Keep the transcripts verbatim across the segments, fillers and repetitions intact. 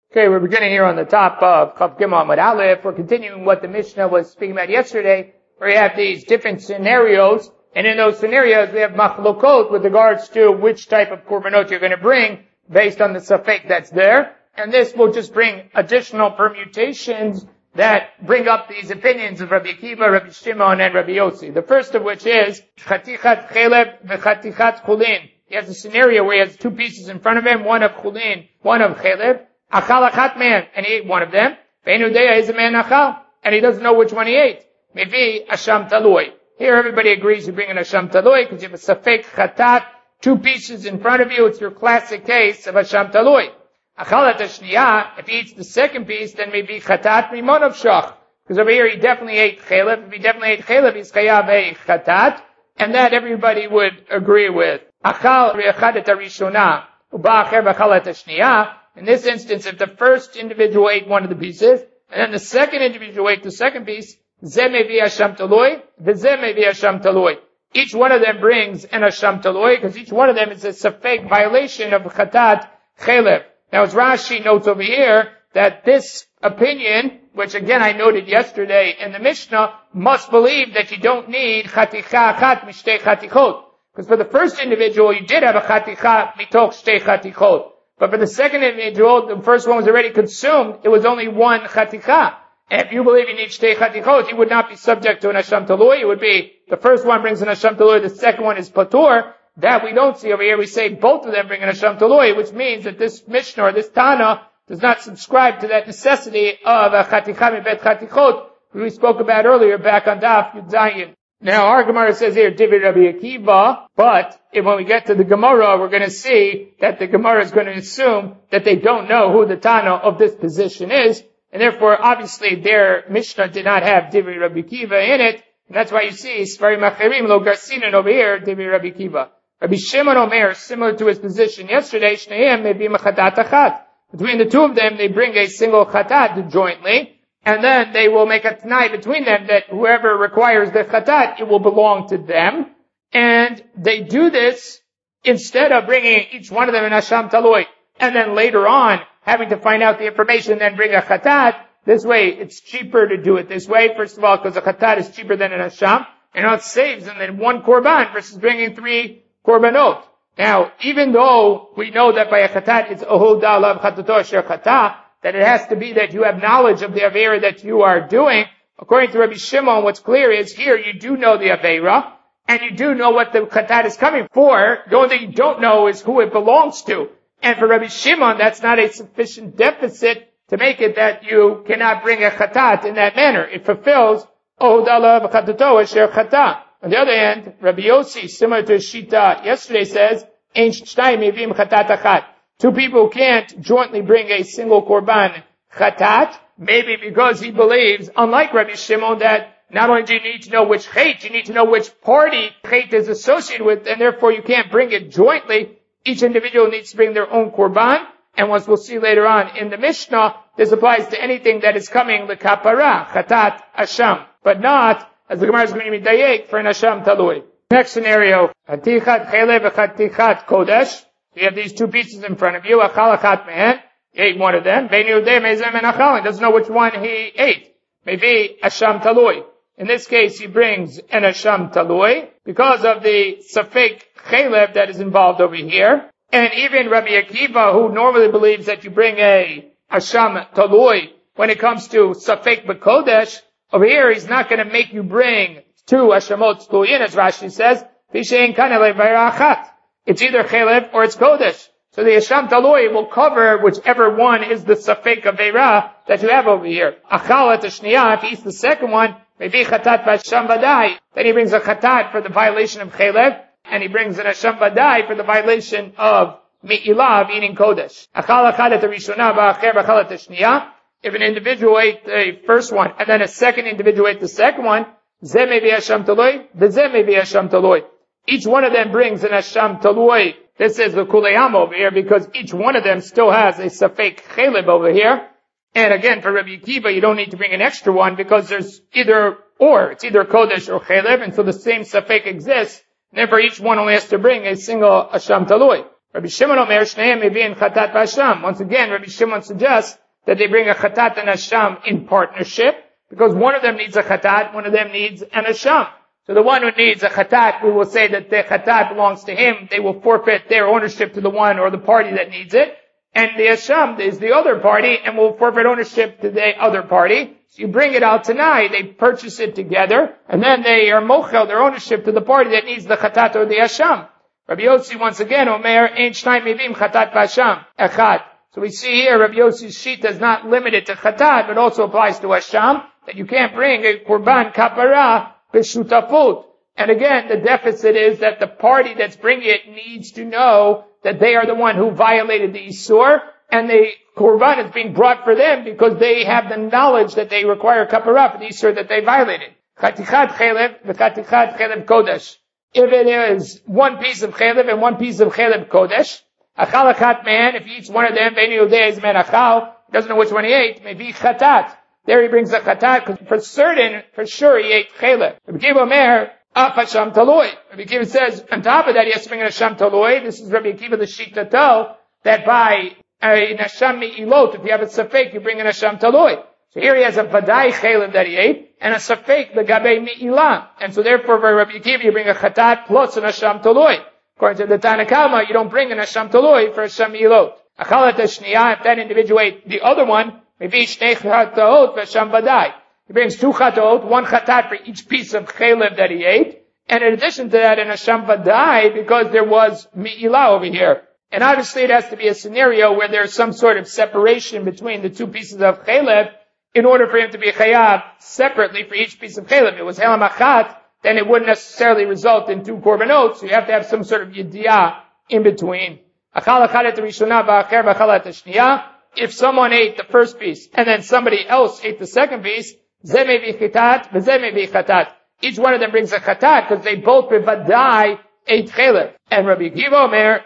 Okay, we're beginning here on the top of Chav Gimel Amud Aleph. We're continuing what the Mishnah was speaking about yesterday, where you have these different scenarios, and in those scenarios we have machlokot with regards to which type of korbanot you're going to bring based on the safek that's there, and this will just bring additional permutations that bring up these opinions of Rabbi Akiva, Rabbi Shimon, and Rabbi Yossi. The first of which is chatichat chelev v'chatichat chulin. He has a scenario where he has two pieces in front of him, one of chulin, one of chelev. Achal achat man, and he ate one of them. Ve'enu deya is a man achal, and he doesn't know which one he ate. Maybe asham talui. Here everybody agrees you bring an asham talui because you have a safek chatat, two pieces in front of you. It's your classic case of asham talui. Achal at if he eats the second piece, then maybe chatat rimon of shach. Because over here he definitely ate chelev. If he definitely ate chelev, he's chayav a chatat, and that everybody would agree with. Achal re'achad et harishona, uba acher v'achal et hashniya. In this instance, if the first individual ate one of the pieces, and then the second individual ate the second piece, zeh mevi asham taloi, v'zeh mevi asham taloi. Each one of them brings an asham taloi, because each one of them is a safek violation of chatat chelev. Now, as Rashi notes over here, that this opinion, which again I noted yesterday in the Mishnah, must believe that you don't need chaticha achat mishtei chatichot. Because for the first individual, you did have a chaticha mitoch shtei chatichot. But for the second individual, the first one was already consumed, it was only one chaticha. And if you believe you need shtei chatichot, you would not be subject to an asham talui. It would be, the first one brings an asham talui, the second one is patur. That we don't see over here. We say both of them bring an asham talui, which means that this Mishnah or this Tana does not subscribe to that necessity of a chaticha mibet chatichot, which we spoke about earlier back on Daf Yud Zayin. Now, our Gemara says here, Divrei Rabbi Akiva, but if when we get to the Gemara, we're going to see that the Gemara is going to assume that they don't know who the Tana of this position is, and therefore, obviously, their Mishnah did not have Divrei Rabbi Akiva in it, and that's why you see, Sfarim Acherim Lo Garsinan over here, Divrei Rabbi Akiva. Rabbi Shimon Omer, similar to his position yesterday, Shneim maybe Machatat Achat. Between the two of them, they bring a single chatat jointly, and then they will make a t'nai between them that whoever requires the chatat, it will belong to them. And they do this instead of bringing each one of them an asham talui, and then later on having to find out the information and then bring a chatat. This way, it's cheaper to do it this way. First of all, because a chatat is cheaper than an asham, and it saves them then one korban versus bringing three korbanot. Now, even though we know that by a chatat it's ohul da'alav chatato asher chata, that it has to be that you have knowledge of the Aveira that you are doing. According to Rabbi Shimon, what's clear is here you do know the Aveira, and you do know what the Chatat is coming for. The only thing you don't know is who it belongs to. And for Rabbi Shimon, that's not a sufficient deficit to make it that you cannot bring a Chatat in that manner. It fulfills Ohudala v'chatato asher chata. On the other hand, Rabbi Yossi, similar to Shita yesterday, says, Ein shtayim mevim chatat achat. Two people can't jointly bring a single korban chatat, maybe because he believes, unlike Rabbi Shimon, that not only do you need to know which chait, you need to know which party chait is associated with, and therefore you can't bring it jointly. Each individual needs to bring their own korban, and once we'll see later on in the Mishnah, this applies to anything that is coming lekapara, chatat, asham, but not, as the Gemara is going to be dayek, for an asham talui. Next scenario, chatichat chelev v'chatichat kodesh. You have these two pieces in front of you. Achal achat man, he ate one of them. Ve'enu de mezem and achal, he doesn't know which one he ate. Maybe asham talui. In this case, he brings an asham talui because of the safek chelev that is involved over here. And even Rabbi Akiva, who normally believes that you bring a asham talui when it comes to safek b'kodesh, over here he's not going to make you bring two ashamot taluyin, as Rashi says. Vishein kanele v'rachat. It's either chelev or it's kodesh. So the asham talui will cover whichever one is the safek aveira that you have over here. Achal et hashniya, if he eats the second one, maybe chatat v'asham vadai. Then he brings a chatat for the violation of chelev, and he brings an asham vadai for the violation of mi'ilah, of eating kodesh. Achal achat et harishona v'acher v'achal et hashniya. If an individual ate the first one, and then a second individual ate the second one, zeh mevi asham talui, v'zeh mevi asham talui. Each one of them brings an asham talui. This is the kuleyam over here because each one of them still has a safek chelev over here. And again, for Rabbi Akiva, you don't need to bring an extra one because there's either or. It's either kodesh or chelev, and so the same safek exists. Therefore, each one only has to bring a single asham talui. Rabbi Shimon Omer, Shneim Mevi'in Chatat V'Hasham. Once again, Rabbi Shimon suggests that they bring a Chatat and Hasham in partnership, because one of them needs a Chatat, one of them needs an Hasham. So the one who needs a Chatat, we will say that the Chatat belongs to him. They will forfeit their ownership to the one or the party that needs it. And the Hasham is the other party and will forfeit ownership to the other party. So you bring it out tonight, they purchase it together, and then they are mochel their ownership to the party that needs the Chatat or the Hasham. Rabbi Yossi once again, Omer, Ein Shnai Mevim Chatat V'Hasham, Echad. So we see here, Rabbi Yossi's sheet is not limited to Chatat, but also applies to Hasham, that you can't bring a Kurban Kapara B'Shutafut. And again, the deficit is that the party that's bringing it needs to know that they are the one who violated the Isur, and the Kurban is being brought for them because they have the knowledge that they require Kapara for the Isur that they violated. Chatichat Chelev, V'chatichat Chelev Kodesh. If it is one piece of Chelev and one piece of Chelev Kodesh, Achal Achat man, if he eats one of them, Ve'eni Yodei is man Achal, he doesn't know which one he ate, maybe Chatat. There he brings a Chatat, because for certain, for sure, he ate Chelev. Rabbi Akiva Omer, Af Hasham Taloi. Rabbi Akiva says, on top of that, he has to bring an Hasham Taloi. This is Rabbi Akiva the Shitato, that by a Hasham Me'ilot, if you have a Safek, you bring an Hasham Taloi. So here he has a Vadai Chelev that he ate, and a Safek, the Gabe Me'ilah. And so therefore, for Rabbi Akiva, you bring a Chatat plus an Hasham Taloi. According to the Tana Kalma, you don't bring an Hasham Taloi for Hasham Me'ilot. Achalat Hashniya, if that individual ate the other one, maybe Shnei Chataot v'Hasham Vadai. He brings two Chataot, one Chatat for each piece of Chelev that he ate, and in addition to that, an Hasham Vadai, because there was Me'ilah over here. And obviously it has to be a scenario where there's some sort of separation between the two pieces of Chelev, in order for him to be chayav separately for each piece of chelev. If it was helam achat, then it wouldn't necessarily result in two korbanot, so you have to have some sort of yediyah in between. If someone ate the first piece, and then somebody else ate the second piece, each one of them brings a chatat, because they both bevadai ate chelev. And Rabbi Akiva Omer,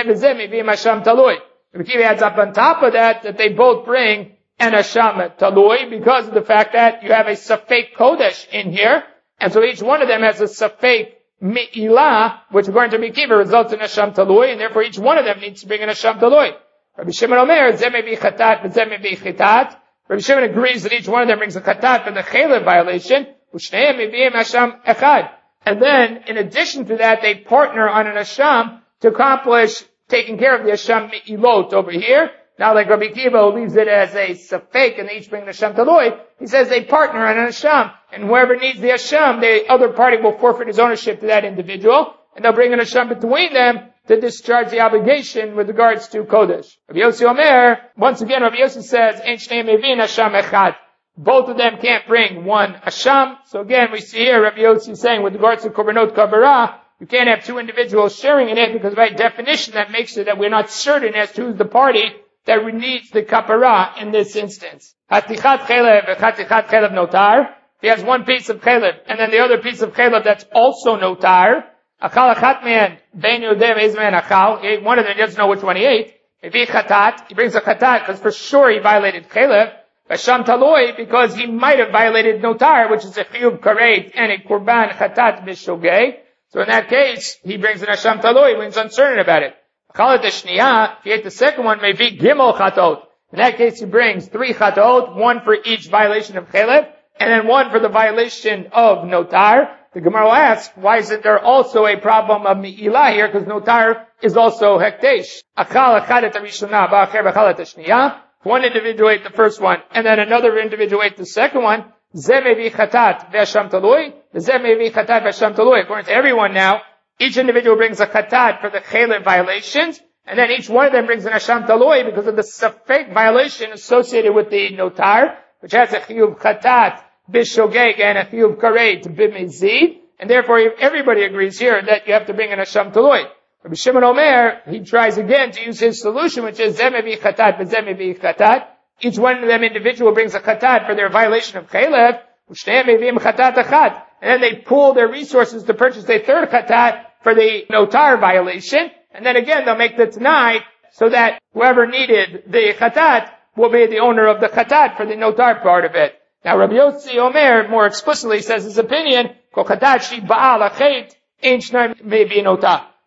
Rabbi Akiva adds up on top of that, that they both bring and Hasham Taloi, because of the fact that you have a Safek Kodesh in here, and so each one of them has a Safek Me'ilah, which according to Rabbi Akiva results in Hasham Taloi, and therefore each one of them needs to bring an Hasham Taloi. Rabbi Shimon Omer, Zeh mevi chatat, v'zeh mevi chitat. Rabbi Shimon agrees that each one of them brings a chatat for the chelev violation, u'shneim meviim Hasham echad. And then, in addition to that, they partner on an Hasham to accomplish taking care of the Hasham Me'ilot over here. Now, like Rabbi Akiva leaves it as a safek, and they each bring an Hasham Taloi, he says they partner on an Hasham, and whoever needs the Hasham, the other party will forfeit his ownership to that individual, and they'll bring an Hasham between them to discharge the obligation with regards to Kodesh. Rabbi Yossi Omer, once again, Rabbi Yossi says, Ein shnei mevin Hasham echad. Both of them can't bring one Hasham. So again, we see here Rabbi Yossi saying, with regards to Korbanot Kabara, you can't have two individuals sharing in it, because by definition that makes it that we're not certain as to who's the party that needs the kapara in this instance. Hatichat chelev v'chatichat chelev notar. If he has one piece of chelev, and then the other piece of chelev that's also notar, achal achat man, ben yodeh ve'ezman achal, one of them doesn't know which one he ate. If he chatat, he brings a chatat, because for sure he violated chelev. V'sham taloi, because he might have violated notar, which is a chiyuv karet and a kurban chatat b'shogeg. So in that case, he brings an hasham taloi when he's uncertain about it. If he ate the second one, maybe gimel chatot. In that case, he brings three chatot, one for each violation of chelev, and then one for the violation of notar. The Gemara asks, why isn't there also a problem of mi'ilah here? Because notar is also hektesh. Achal achadet harishona ba'acher b'chalet hashniya. One individual ate the first one, and then another individual ate the second one. Zeh mevi chatat ve'asham taloi. Zeh mevi chatat ve'asham taloi. According to everyone now, each individual brings a chatat for the chelev violations, and then each one of them brings an hasham taloi because of the safek violation associated with the notar, which has a chiyuv chatat b'shogeg and a chiyuv karet b'mezid, and therefore everybody agrees here that you have to bring an hasham taloi. Rabbi Shimon Omer, he tries again to use his solution, which is zeh mevi chatat v'zeh mevi chatat. Each one of them individual brings a chatat for their violation of chelev, u'shneim mevim chatat achat. And then they pool their resources to purchase a third chatat for the notar violation. And then again, they'll make the t'nai so that whoever needed the chatat will be the owner of the chatat for the notar part of it. Now, Rabbi Yossi Omer more explicitly says his opinion, Kol chatat shi ba'al achet ein shnai mevi notar.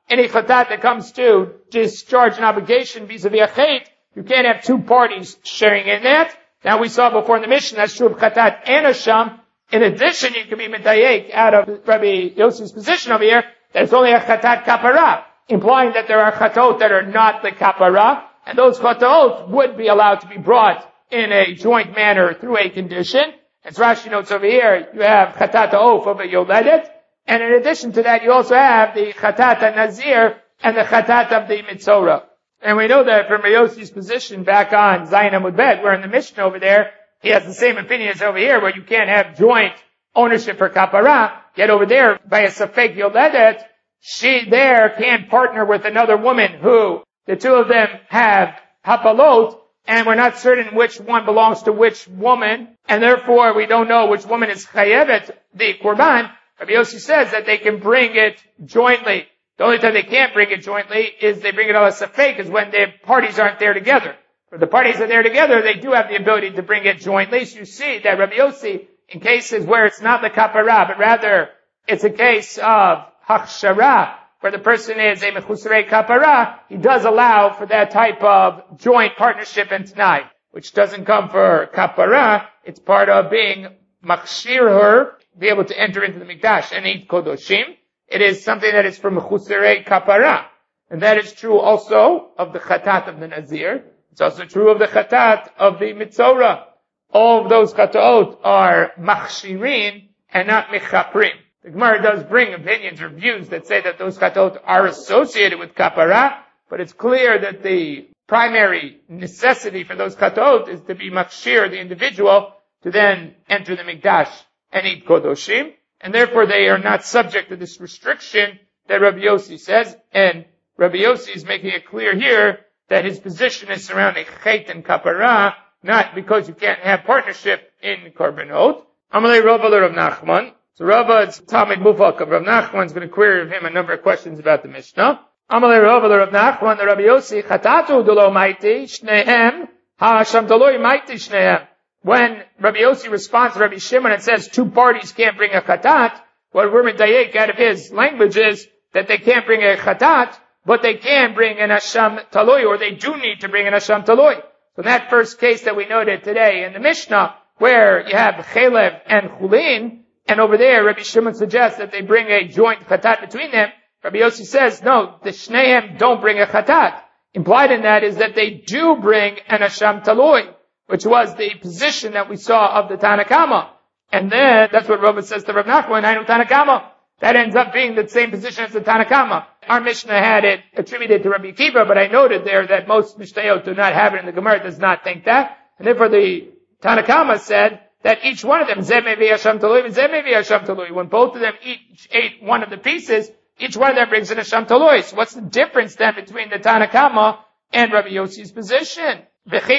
any chatat that comes to discharge an obligation vis-a-vis a chet, you can't have two parties sharing in that. Now we saw before in the mission, that's true of chatat and asham. In addition, you can be medayek out of Rabbi Yossi's position over here, that it's only a chatat kapara, implying that there are chatot that are not the kapara, and those chatot would be allowed to be brought in a joint manner through a condition. As Rashi notes over here, you have chatat ha'of of a yoledet, and in addition to that, you also have the chatat ha'nazir and the chatat of the mitzorah. And we know that from Yossi's position back on Zayin Amud Bet, where in the Mishnah over there, he has the same opinion as over here, where you can't have joint ownership for kapara. Yet over there, by a safek yoledet, she there can partner with another woman who, the two of them have hapalot, and we're not certain which one belongs to which woman, and therefore we don't know which woman is chayevet, the korban. Rabbi Yossi says that they can bring it jointly. The only time they can't bring it jointly is they bring it al safek, is when the parties aren't there together. If the parties are there together, they do have the ability to bring it jointly. So you see that Rabbi Yossi, in cases where it's not the kapara, but rather it's a case of hachshara, where the person is a mechusarei kapara, he does allow for that type of joint partnership and t'nai, which doesn't come for kapara. It's part of being machshir her, be able to enter into the mikdash and eat kodoshim. It is something that is for mechusarei kapara. And that is true also of the chatat of the nazir. It's also true of the chatat of the mitzorah. All of those chataot are machshirin and not mechaprim. The Gemara does bring opinions or views that say that those chataot are associated with kapara, but it's clear that the primary necessity for those chataot is to be machshir the individual to then enter the mikdash and eat kodoshim, and therefore they are not subject to this restriction that Rabbi Yossi says, and Rabbi Yossi is making it clear here that his position is surrounding chet and kapara, not because you can't have partnership in korbanot. Amalei Rava Rav Nachman. So Rava is Talmid Mufak of Rav Nachman is going to query of him a number of questions about the Mishnah. Amalei Rava Rav Nachman, the Rabbi Yossi, chatatu delo maiti shnehem, ha'asham taloi maiti shnehem. When Rabbi Yossi responds to Rabbi Shimon and says two parties can't bring a chatat, what we're medayek out of his language is that they can't bring a chatat, but they can bring an asham taloi, or they do need to bring an asham taloi. So that first case that we noted today in the Mishnah, where you have chelev and chulin, and over there Rabbi Shimon suggests that they bring a joint chatat between them, Rabbi Yossi says, no, the shneim don't bring a chatat. Implied in that is that they do bring an asham taloi, which was the position that we saw of the Tanakama. And then, that's what Rava says to Rav Nachman, I know Tanakama. That ends up being the same position as the Tanakama. Our Mishnah had it attributed to Rabbi Akiva, but I noted there that most Mishnayot do not have it, and the Gemara does not think that. And therefore the Tanakama said that each one of them, Zeh mevi Hasham Talui, and Zeh mevi Hasham Talui. When both of them each ate one of the pieces, each one of them brings an Hasham Talui. So what's the difference then between the Tanakama and Rabbi Yossi's position? If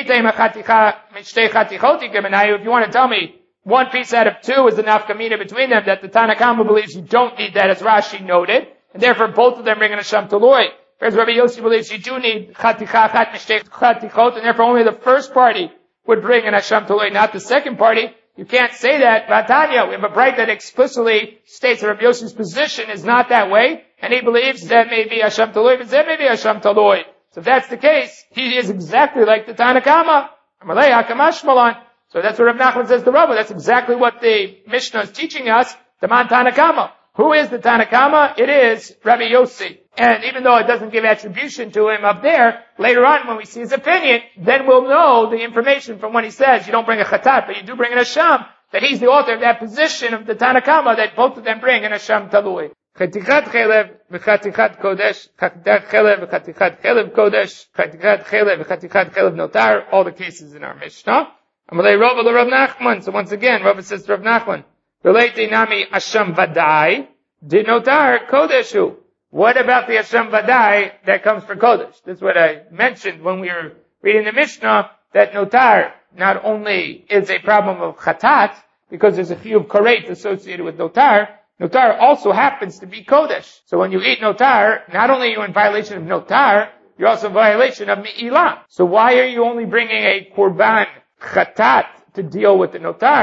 you want to tell me one piece out of two is the nafkamina between them, that the Tanakama believes you don't need that, as Rashi noted, and therefore both of them bring an Hasham Taloi. Whereas Rabbi Yossi believes you do need chaticha, chat, mishtei, chatichot, and therefore only the first party would bring an Hasham Taloi, not the second party. You can't say that. Vatanya, we have a bright that explicitly states that Rabbi Yossi's position is not that way, and he believes that may be Hasham Taloi, but that may be Hasham Taloi. So if that's the case, he is exactly like the Tanakama. So that's what Rav Nachman says to Rava. That's exactly what the Mishnah is teaching us, the Man Tanakama. Who is the Tanakama? It is Rabbi Yossi. And even though it doesn't give attribution to him up there, later on when we see his opinion, then we'll know the information from when he says you don't bring a chatat, but you do bring an asham, that he's the author of that position of the Tanakama, that both of them bring an asham talui. Chatichat chelev v'chatichat kodesh, chatichat chelev v'chatichat chelev kodesh, chatichat chelev v'chatichat chelev notar, all the cases in our Mishnah. Amalei Rava the Rav Nachman. So once again, Rava says to Rav Nachman, Relate nami asham vadai, denotar kodeshu. What about the asham vadai that comes for kodesh? This is what I mentioned when we were reading the Mishnah, that notar not only is a problem of chatat, because there's a few of karet associated with notar, notar also happens to be kodesh. So when you eat notar, not only are you in violation of notar, you're also in violation of mi'ilah. So why are you only bringing a korban chatat to deal with the notar,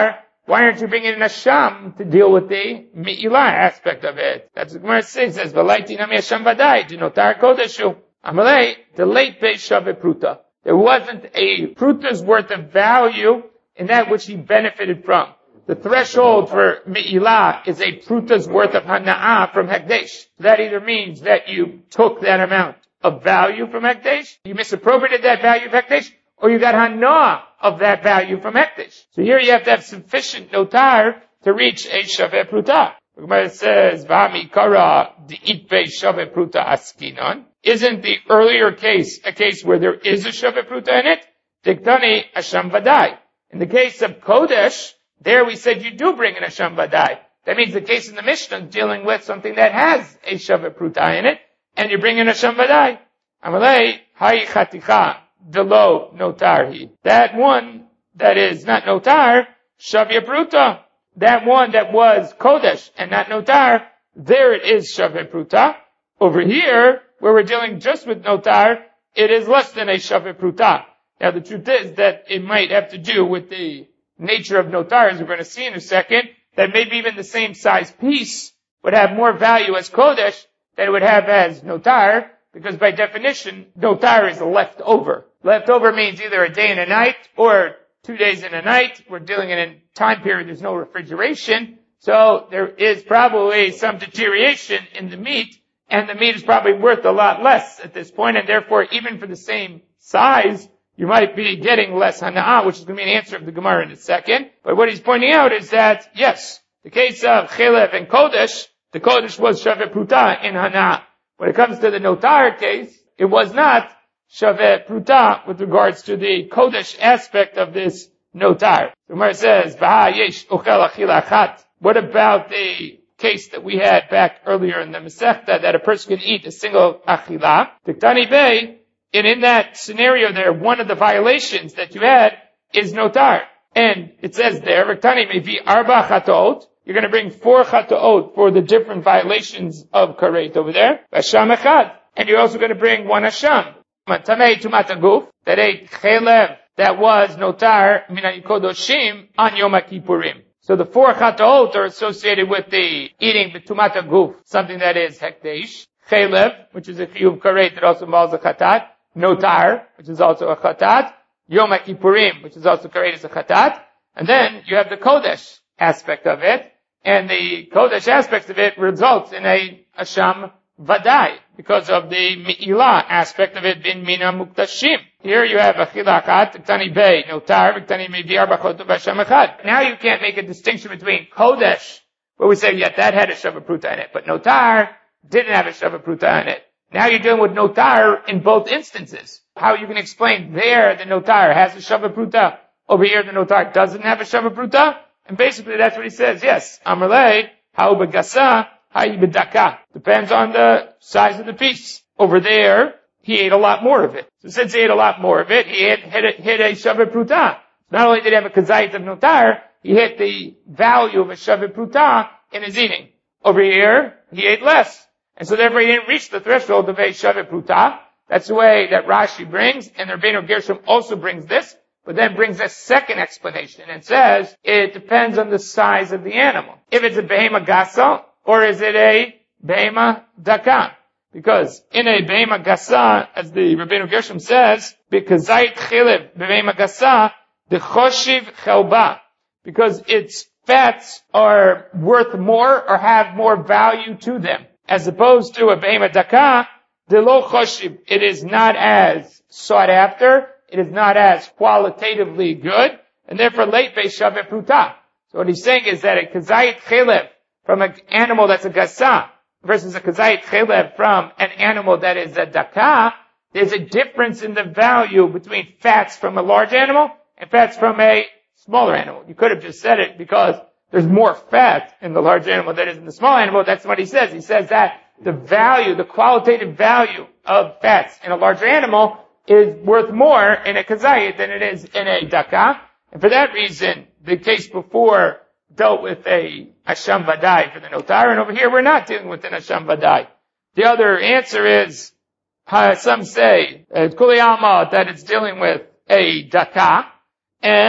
why aren't you bringing in a sham to deal with the mi'ilah aspect of it? That's what Gemara says. Says, "V'laiti nami hasham vadai denotar kodeshu." Amalei, the late beis shave pruta. There wasn't a pruta's worth of value in that which he benefited from. The threshold for mi'ilah is a pruta's worth of hana'ah from hekdesh. That either means that you took that amount of value from hekdesh, you misappropriated that value of hekdesh, or you got hana'ah of that value from hekdesh. So here you have to have sufficient notar to reach a shaveh pruta. The Gemara says, "V'ami kara di'it beis shaveh pruta askinon." Isn't the earlier case a case where there is a shaveh pruta in it? Diktani asham vadai. In the case of kodesh, there we said you do bring in a sham vadai. That means the case in the Mishnah is dealing with something that has a shaveh pruta in it, and you bring in a sham vadai. Amalei hai chaticha delo notarhi. That one that is not notar, shaveh pruta. That one that was kodesh and not notar, there it is shaveh pruta. Over here, where we're dealing just with notar, it is less than a shaveh pruta. Now the truth is that it might have to do with the nature of notar, as we're going to see in a second, that maybe even the same size piece would have more value as kodesh than it would have as notar, because by definition, notar is a leftover. Leftover means either a day and a night, or two days and a night. We're dealing in a time period, there's no refrigeration, so there is probably some deterioration in the meat, and the meat is probably worth a lot less at this point, and therefore, even for the same size, you might be getting less hana'ah, which is going to be an answer of the Gemara in a second. But what he's pointing out is that, yes, the case of chelev and kodesh, the kodesh was shaveh pruta in hana'ah. When it comes to the notar case, it was not shaveh pruta with regards to the kodesh aspect of this notar. The Gemara says, "V'ha yesh ochel achila achat." What about the case that we had back earlier in the Masechta, that a person can eat a single achila? Tiktani bey, and in that scenario there, one of the violations that you had is notar. And it says there, Riktani may be arba chatoot. You're going to bring four chatoot for the different violations of karet over there. Vasham echad. And you're also going to bring one asham. Tamei tumat aguf, that ate chelev, that was notar mina kodoshim on Yom Kippurim. So the four chatoot are associated with the eating the tumat aguf, something that is hekdesh. Chelev, which is a chiyuv karet that also involves a chatat. Notar, which is also a chatat. Yom Kippurim, which is also karet, is a chatat. And then you have the kodesh aspect of it. And the kodesh aspect of it results in a asham vadai, because of the mi'ilah aspect of it being mina muktashim. Here you have achila achat, ktani bey, notar, ktani mevi arba chotu b'asham echad. Now you can't make a distinction between kodesh, where we say, yeah, that had a shaveh pruta in it, but notar didn't have a shaveh pruta in it. Now you're dealing with notar in both instances. How you can explain there the notar has a shaveh pruta, over here the notar doesn't have a shaveh pruta? And basically that's what he says, yes, amalei, ha'u begasa, ha'i bedaka. Depends on the size of the piece. Over there, he ate a lot more of it. So since he ate a lot more of it, he hit, hit, a, hit a shaveh pruta. Not only did he have a kazayit of notar, he hit the value of a shaveh pruta in his eating. Over here, he ate less. And so therefore he didn't reach the threshold of a shaveh pruta. That's the way that Rashi brings, and the Rabbeinu Gershom also brings this, but then brings a second explanation and says it depends on the size of the animal. If it's a behema gasa, or is it a behema daka? Because in a behema gasa, as the Rabbeinu Gershom says, because zayit chilev behema gasa, the choshiv chelba, because its fats are worth more or have more value to them. As opposed to a behema daka, the lo choshiv, it is not as sought after, it is not as qualitatively good, and therefore late beis shaveh pruta. So what he's saying is that a kazayit chelev from an animal that's a gasa versus a kazayit chelev from an animal that is a daka, there's a difference in the value between fats from a large animal and fats from a smaller animal. You could have just said it because there's more fat in the large animal than is in the small animal. That's what he says. He says that the value, the qualitative value of fats in a larger animal is worth more in a kazayit than it is in a daka. And for that reason, the case before dealt with a asham vadai for the notar, and over here we're not dealing with an asham vadai. The other answer is, uh, some say, uh, kuli alma, that it's dealing with a daka, and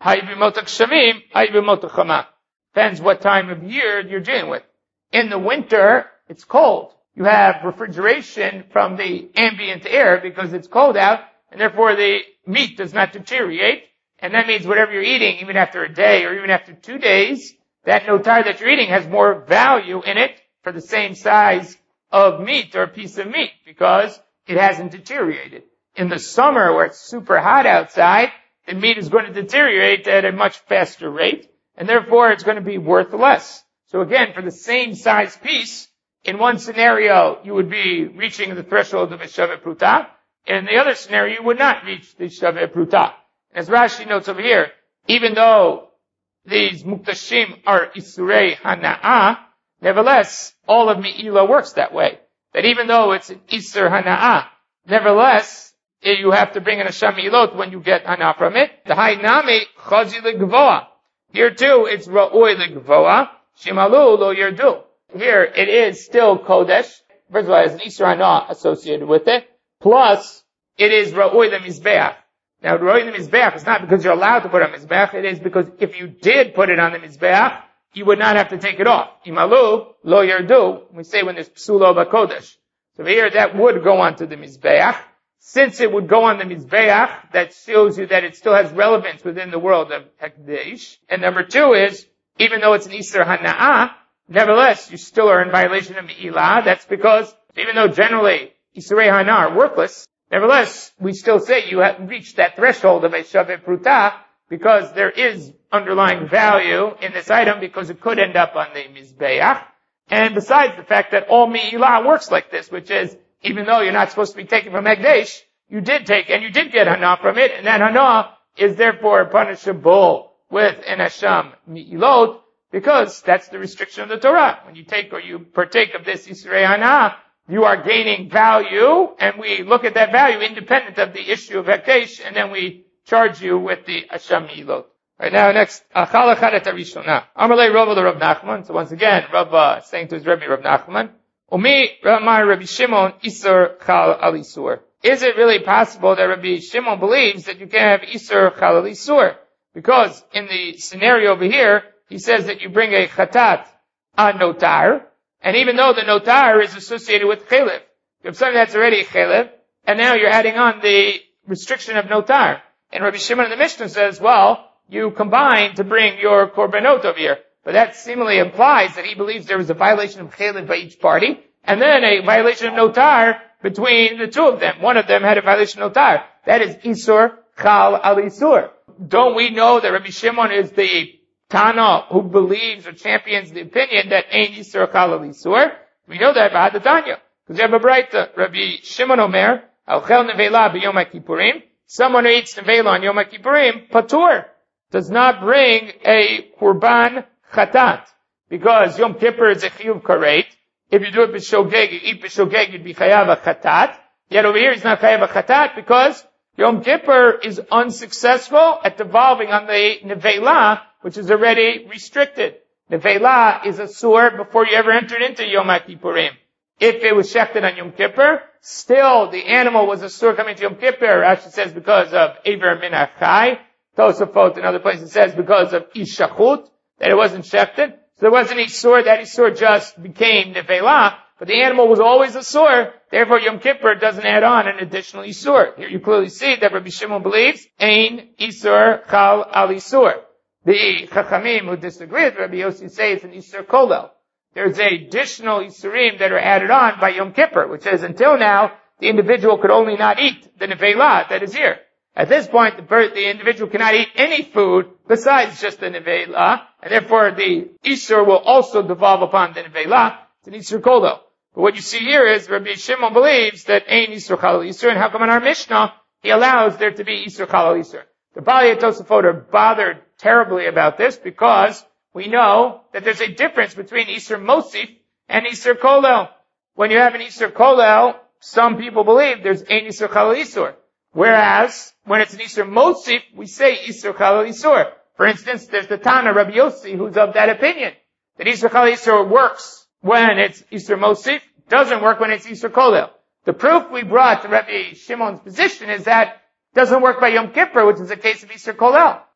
Hayibimotach shamim, hayibimotach chama. Depends what time of year you're dealing with. In the winter, it's cold. You have refrigeration from the ambient air because it's cold out, and therefore the meat does not deteriorate. And that means whatever you're eating, even after a day or even after two days, that notar that you're eating has more value in it for the same size of meat or piece of meat because it hasn't deteriorated. In the summer where it's super hot outside, the meat is going to deteriorate at a much faster rate, and therefore it's going to be worth less. So again, for the same size piece, in one scenario you would be reaching the threshold of a shaveh pruta, and in the other scenario you would not reach the shaveh pruta. As Rashi notes over here, even though these muktashim are isurei hana'ah, nevertheless, all of Me'ilah works that way. That even though it's an isur hana'ah, nevertheless, you have to bring an Asham Me'ilot when you get hana from it. The hainami chazi legvoa. Here too, it's ra'oi legvoa. Shimalu lo yerdu. Here, it is still kodesh. First of all, it has an isur hana'ah associated with it. Plus, it is ra'oi le mizbeach. Now, ra'oi le mizbeach is not because you're allowed to put it on mizbeach. It is because if you did put it on the mizbeach, you would not have to take it off. Imalu, lo yerdu, we say when there's psulo b'kodesh. So here, that would go onto the mizbeach. Since it would go on the mizbeach, that shows you that it still has relevance within the world of hekdesh. And number two is, even though it's an isur hana'ah, nevertheless, you still are in violation of Me'ilah. That's because, even though generally isurei hana are worthless, nevertheless, we still say you have reached that threshold of a shaveh pruta because there is underlying value in this item because it could end up on the mizbeach. And besides the fact that all Me'ilah works like this, which is, even though you're not supposed to be taking from Hekdesh, you did take, and you did get hana from it, and that hana is therefore punishable with an Asham Me'ilot, because that's the restriction of the Torah. When you take or you partake of this Yisrei hana, you are gaining value, and we look at that value independent of the issue of Hekdesh, and then we charge you with the Asham Me'ilot. Right now, next, Achal Achadet Arishona. Amalei Rav Rav Nachman. So once again, Rav uh, saying to his Rebbe Rav Nachman, Umi Ramar Rabbi Shimon Isur Chal Al Isur. Is it really possible that Rabbi Shimon believes that you can have Isur Chal Al Isur? Because in the scenario over here, he says that you bring a Chatat on Notar, and even though the Notar is associated with Chelev, you have something that's already Chelev, and now you're adding on the restriction of Notar. And Rabbi Shimon in the Mishnah says, well, you combine to bring your Korbanot over here. But that seemingly implies that he believes there was a violation of Chelev by each party, and then a violation of Notar between the two of them. One of them had a violation of Notar. That is Isur Chal Al Isur. Don't we know that Rabbi Shimon is the Tana who believes or champions the opinion that Ein Isur Chal Al Isur? We know that by the Tanya. Because you have a Braita, Rabbi Shimon Omer, Al-Chel Nevela B'Yom HaKippurim, someone who eats Nevela on Yom HaKippurim, Patur, does not bring a Kurban Chatat, because Yom Kippur is a Chiyuv Karet. If you do it b'shogeg, you eat b'shogeg, you'd be Chayav a Chatat. Yet over here, he's not Chayav a Chatat because Yom Kippur is unsuccessful at devolving on the Nevela, which is already restricted. Nevela is a sur before you ever entered into Yom HaKippurim. If it was shechted on Yom Kippur, still the animal was a sur coming to Yom Kippur. Rashi says because of Ever Min HaChai. Tosafot in other places says because of Ishachut, that it wasn't shechted. So there wasn't Isur, that Isur just became Nevela, but the animal was always a Isur, therefore Yom Kippur doesn't add on an additional Isur. Here you clearly see that Rabbi Shimon believes, Ein Isur Chal Al Isur. The Chachamim who disagree with Rabbi Yossi say it's an Isur Kolel. There's additional Isurim that are added on by Yom Kippur, which is until now, the individual could only not eat the Nevela that is here. At this point, the, bird, the individual cannot eat any food besides just the Nevela, and therefore the Isur will also devolve upon the Nevela. It's an Isur Kolel. But what you see here is Rabbi Shimon believes that Ein Isur Chal Al Isur, and how come in our Mishnah, he allows there to be Isur Chal Al Isur. The Bali and Tosafot are bothered terribly about this because we know that there's a difference between Isur Mosif and Isur Kolel. When you have an Isur Kolel, some people believe there's Ein Isur Chal Al Isur. Whereas, when it's an Isur Mosif, we say Isur Chal Al Isur. For instance, there's the Tana, Rabbi Yossi, who's of that opinion. That Isur Chal Al Isur works when it's Isur Mosif, doesn't work when it's Isur Kolel. The proof we brought to Rabbi Shimon's position is that it doesn't work by Yom Kippur, which is a case of Isur Kolel.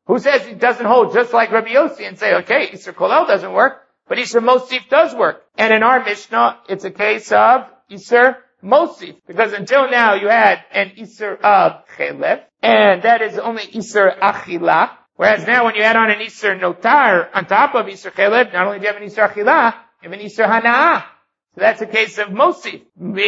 Who says he doesn't hold just like Rabbi Yossi and say, okay, Isur Kolel doesn't work, but Isur Mosif does work. And in our Mishnah, it's a case of Isur Mosif, because until now you had an Isur of Chelev, and that is only Isur Achila, whereas now when you add on an Isur Notar on top of Isur Chelev, not only do you have an Isur Achila, you have an Isur Hana'ah. So that's a case of Mosif.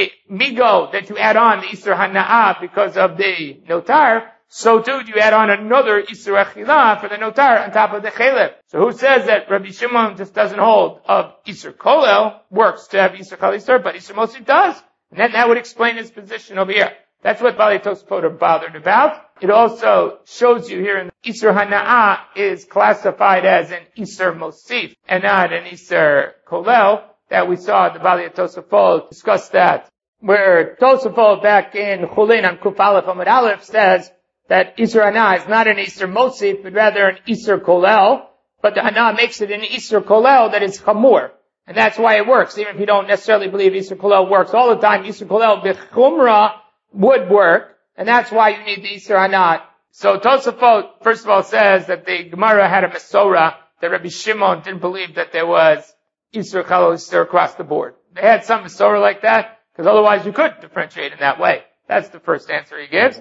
Migo, that you add on the Isur Hana'ah because of the Notar, so too do you add on another Isur Achila for the Notar on top of the Chelev. So who says that Rabbi Shimon just doesn't hold of Isur Kolel, works to have Isur Chal Isur, but Isur Mosif does? And then that would explain his position over here. That's what Bali Tosfot are bothered about. It also shows you here in Isur Hana'ah is classified as an Isur Mosif and not an Isur Kolel that we saw the Bali Tosfot discuss that. Where Tosfot back in Chulin on Kuf Aleph Amud Aleph says that Isur Hana'ah is not an Isur Mosif but rather an Isur Kolel, but the Hana'ah makes it an Isur Kolel that is Chamur. And that's why it works, even if you don't necessarily believe Isur Kolel works all the time. Isur Kolel b'chumra would work, and that's why you need the Isur Hana'ah. So Tosafot, first of all, says that the Gemara had a Mesorah, that Rabbi Shimon didn't believe that there was Isur Chal Isur across the board. They had some Mesorah like that, because otherwise you could differentiate in that way. That's the first answer he gives.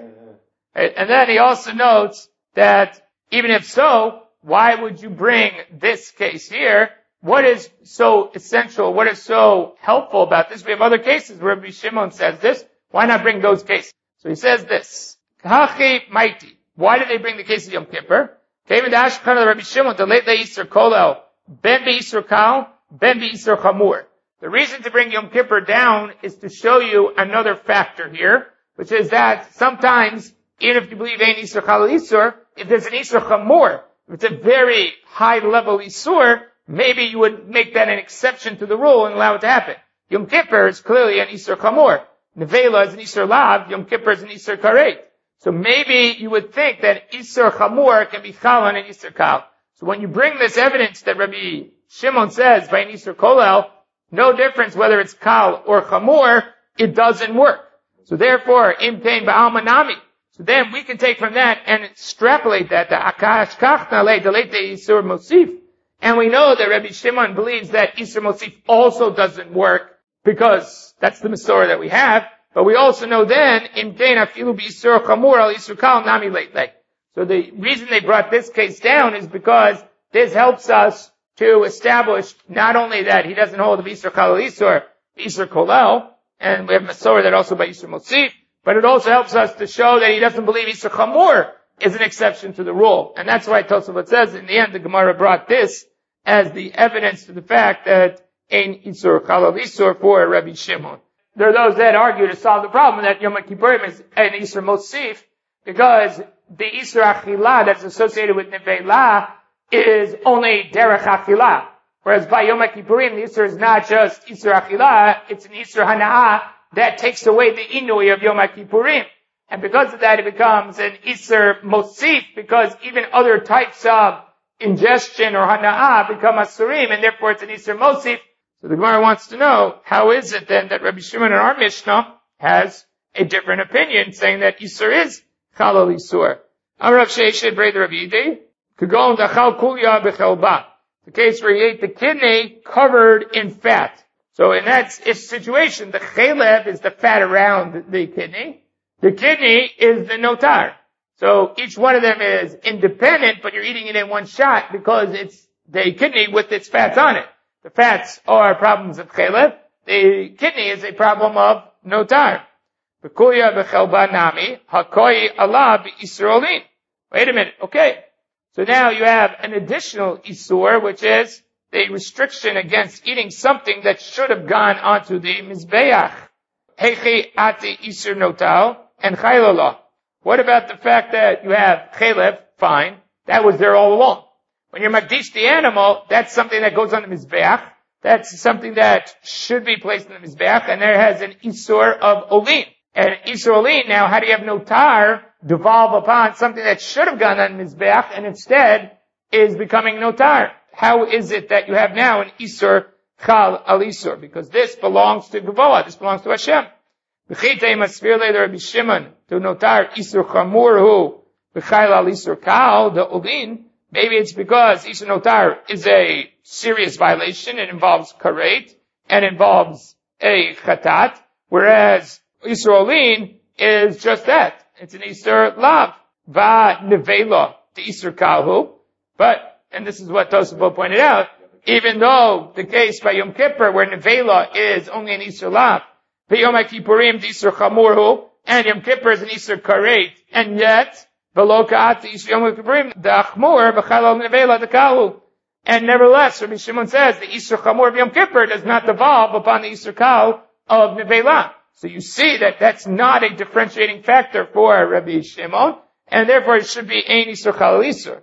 And then he also notes that even if so, why would you bring this case here? What is so essential, what is so helpful about this? We have other cases where Rabbi Shimon says this. Why not bring those cases? So he says this. Kahachi Maiti. Why did they bring the case of Yom Kippur? Came to Ashkan of Rabbi Shimon to late Isur Kolel, ben Isur Kal, ben Isur Chamur. The reason to bring Yom Kippur down is to show you another factor here, which is that sometimes, even if you believe Ein Isur Chal Isur, if there's an Isur Chamur, if it's a very high level Isur, maybe you would make that an exception to the rule and allow it to happen. Yom Kippur is clearly an Isur Chamur. Nevela is an Isur Lav. Yom Kippur is an Isur Karet. So maybe you would think that Isur Chamur can be Chal on an Isur Kal. So when you bring this evidence that Rabbi Shimon says by an Isur Kolel, no difference whether it's Kal or Chamur, it doesn't work. So therefore, Im Tein Ba'al Manami. So then we can take from that and extrapolate that to Akash Kachna Le Delete Isur Mosif. And we know that Rabbi Shimon believes that Isur Mosif also doesn't work because that's the Mesorah that we have. But we also know then, Imtein Afilu B'Isur Chamur Al Isur Kal Nami Leitlei. So the reason they brought this case down is because this helps us to establish not only that he doesn't hold of Isur Kal Al Isur, Isur Kolel, and we have Mesorah that also by Isur Mosif, but it also helps us to show that he doesn't believe Isur Chamur is an exception to the rule. And that's why Tosafot says in the end the Gemara brought this as the evidence to the fact that Ein Isur Chal Isur for Rabbi Shimon. There are those that argue to solve the problem that Yom Kippurim is an Isur Mosif because the Isur Achila that's associated with Nevela is only Derech Achila. Whereas by Yom Kippurim the Isur is not just Isur Achila, it's an Isur Hana'ah that takes away the Inui of Yom Kippurim. And because of that, it becomes an Isur Mosif, because even other types of ingestion or Hana'ah become Asurim, and therefore it's an Isur Mosif. So the Gemara wants to know, how is it then that Rabbi Shimon in our Mishnah has a different opinion, saying that Isur is Chalal Isur? Amrav Sheishid Brei Rabbi Yidei, Kagon Dachal Kulya B'Chelba. The case where he ate the kidney covered in fat. So in that situation, the Chelev is the fat around the kidney. The kidney is the notar. So each one of them is independent, but you're eating it in one shot because it's the kidney with its fats on it. The fats are problems of chelev. The kidney is a problem of notar. B'kuya b'chelba nami, hakoi ala b'isur olin. Wait a minute, okay. So now you have an additional isur, which is the restriction against eating something that should have gone onto the mizbeach. Hechi ati isur notal. And chaylolah. What about the fact that you have chaylev? Fine. That was there all along. When you're magdish the animal, that's something that goes on the mizbeach. That's something that should be placed in the mizbeach, and there has an isur of olin. And isur olin, now how do you have notar devolve upon something that should have gone on the mizbeach, and instead is becoming notar? How is it that you have now an isur chal al isur? Because this belongs to Gavoah, this belongs to Hashem. Rabbi Shimon to notar isur chamur hu v'chayil al isur kal, the olin, maybe it's because isur notar is a serious violation. It involves karet and involves a chatat, whereas isur olin is just that. It's an isur lav. Va nevela, the isur kalhu. But, and this is what Tosafot pointed out, even though the case by Yom Kippur where nevela is only an isur lav, Yom Kippurim the isur chamurhu, and Yom Kippur is an isur karet, and yet, v'lo ka'at the isur Yom Kippurim, the achmur, b'chalal nevela the kalhu. And nevertheless, Rabbi Shimon says, the isur chamur of Yom Kippur does not devolve upon the isur kal of nevela. So you see that that's not a differentiating factor for Rabbi Shimon, and therefore it should be ein isur chalal isur.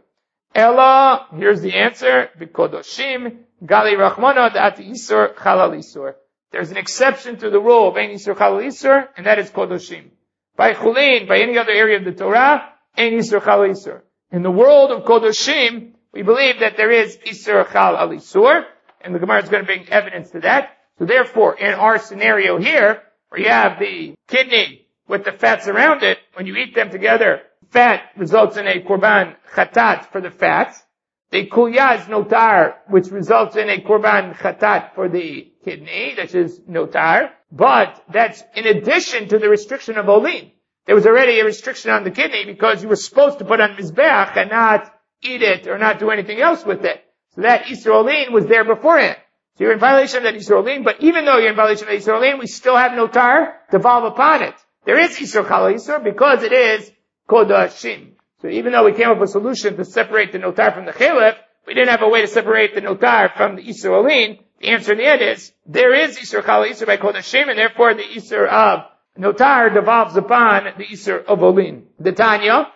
Ella, here's the answer, b'kodoshim, gali rachmana da'at isur chalal isur. There's an exception to the rule of ein isur chalal isur, and that is kodoshim. By chulin, by any other area of the Torah, ein isur chalal isur. In the world of kodoshim, we believe that there is isur chalal isur, and the Gemara is going to bring evidence to that. So therefore, in our scenario here, where you have the kidney with the fats around it, when you eat them together, fat results in a korban chatat for the fats. The kuya is notar, which results in a korban chatat for the kidney, that is notar. But that's in addition to the restriction of olin. There was already a restriction on the kidney because you were supposed to put on mizbeach and not eat it or not do anything else with it. So that isur olin was there beforehand. So you're in violation of that isur olin, but even though you're in violation of that isur olin, we still have notar devolve upon it. There is isur chalal isur because it is kodashim. So even though we came up with a solution to separate the notar from the chelef, we didn't have a way to separate the notar from the isur olin. The answer in the end is, there is isur chalal isur by kodashim, and therefore the isur of notar devolves upon the isur of olin. The Tanya,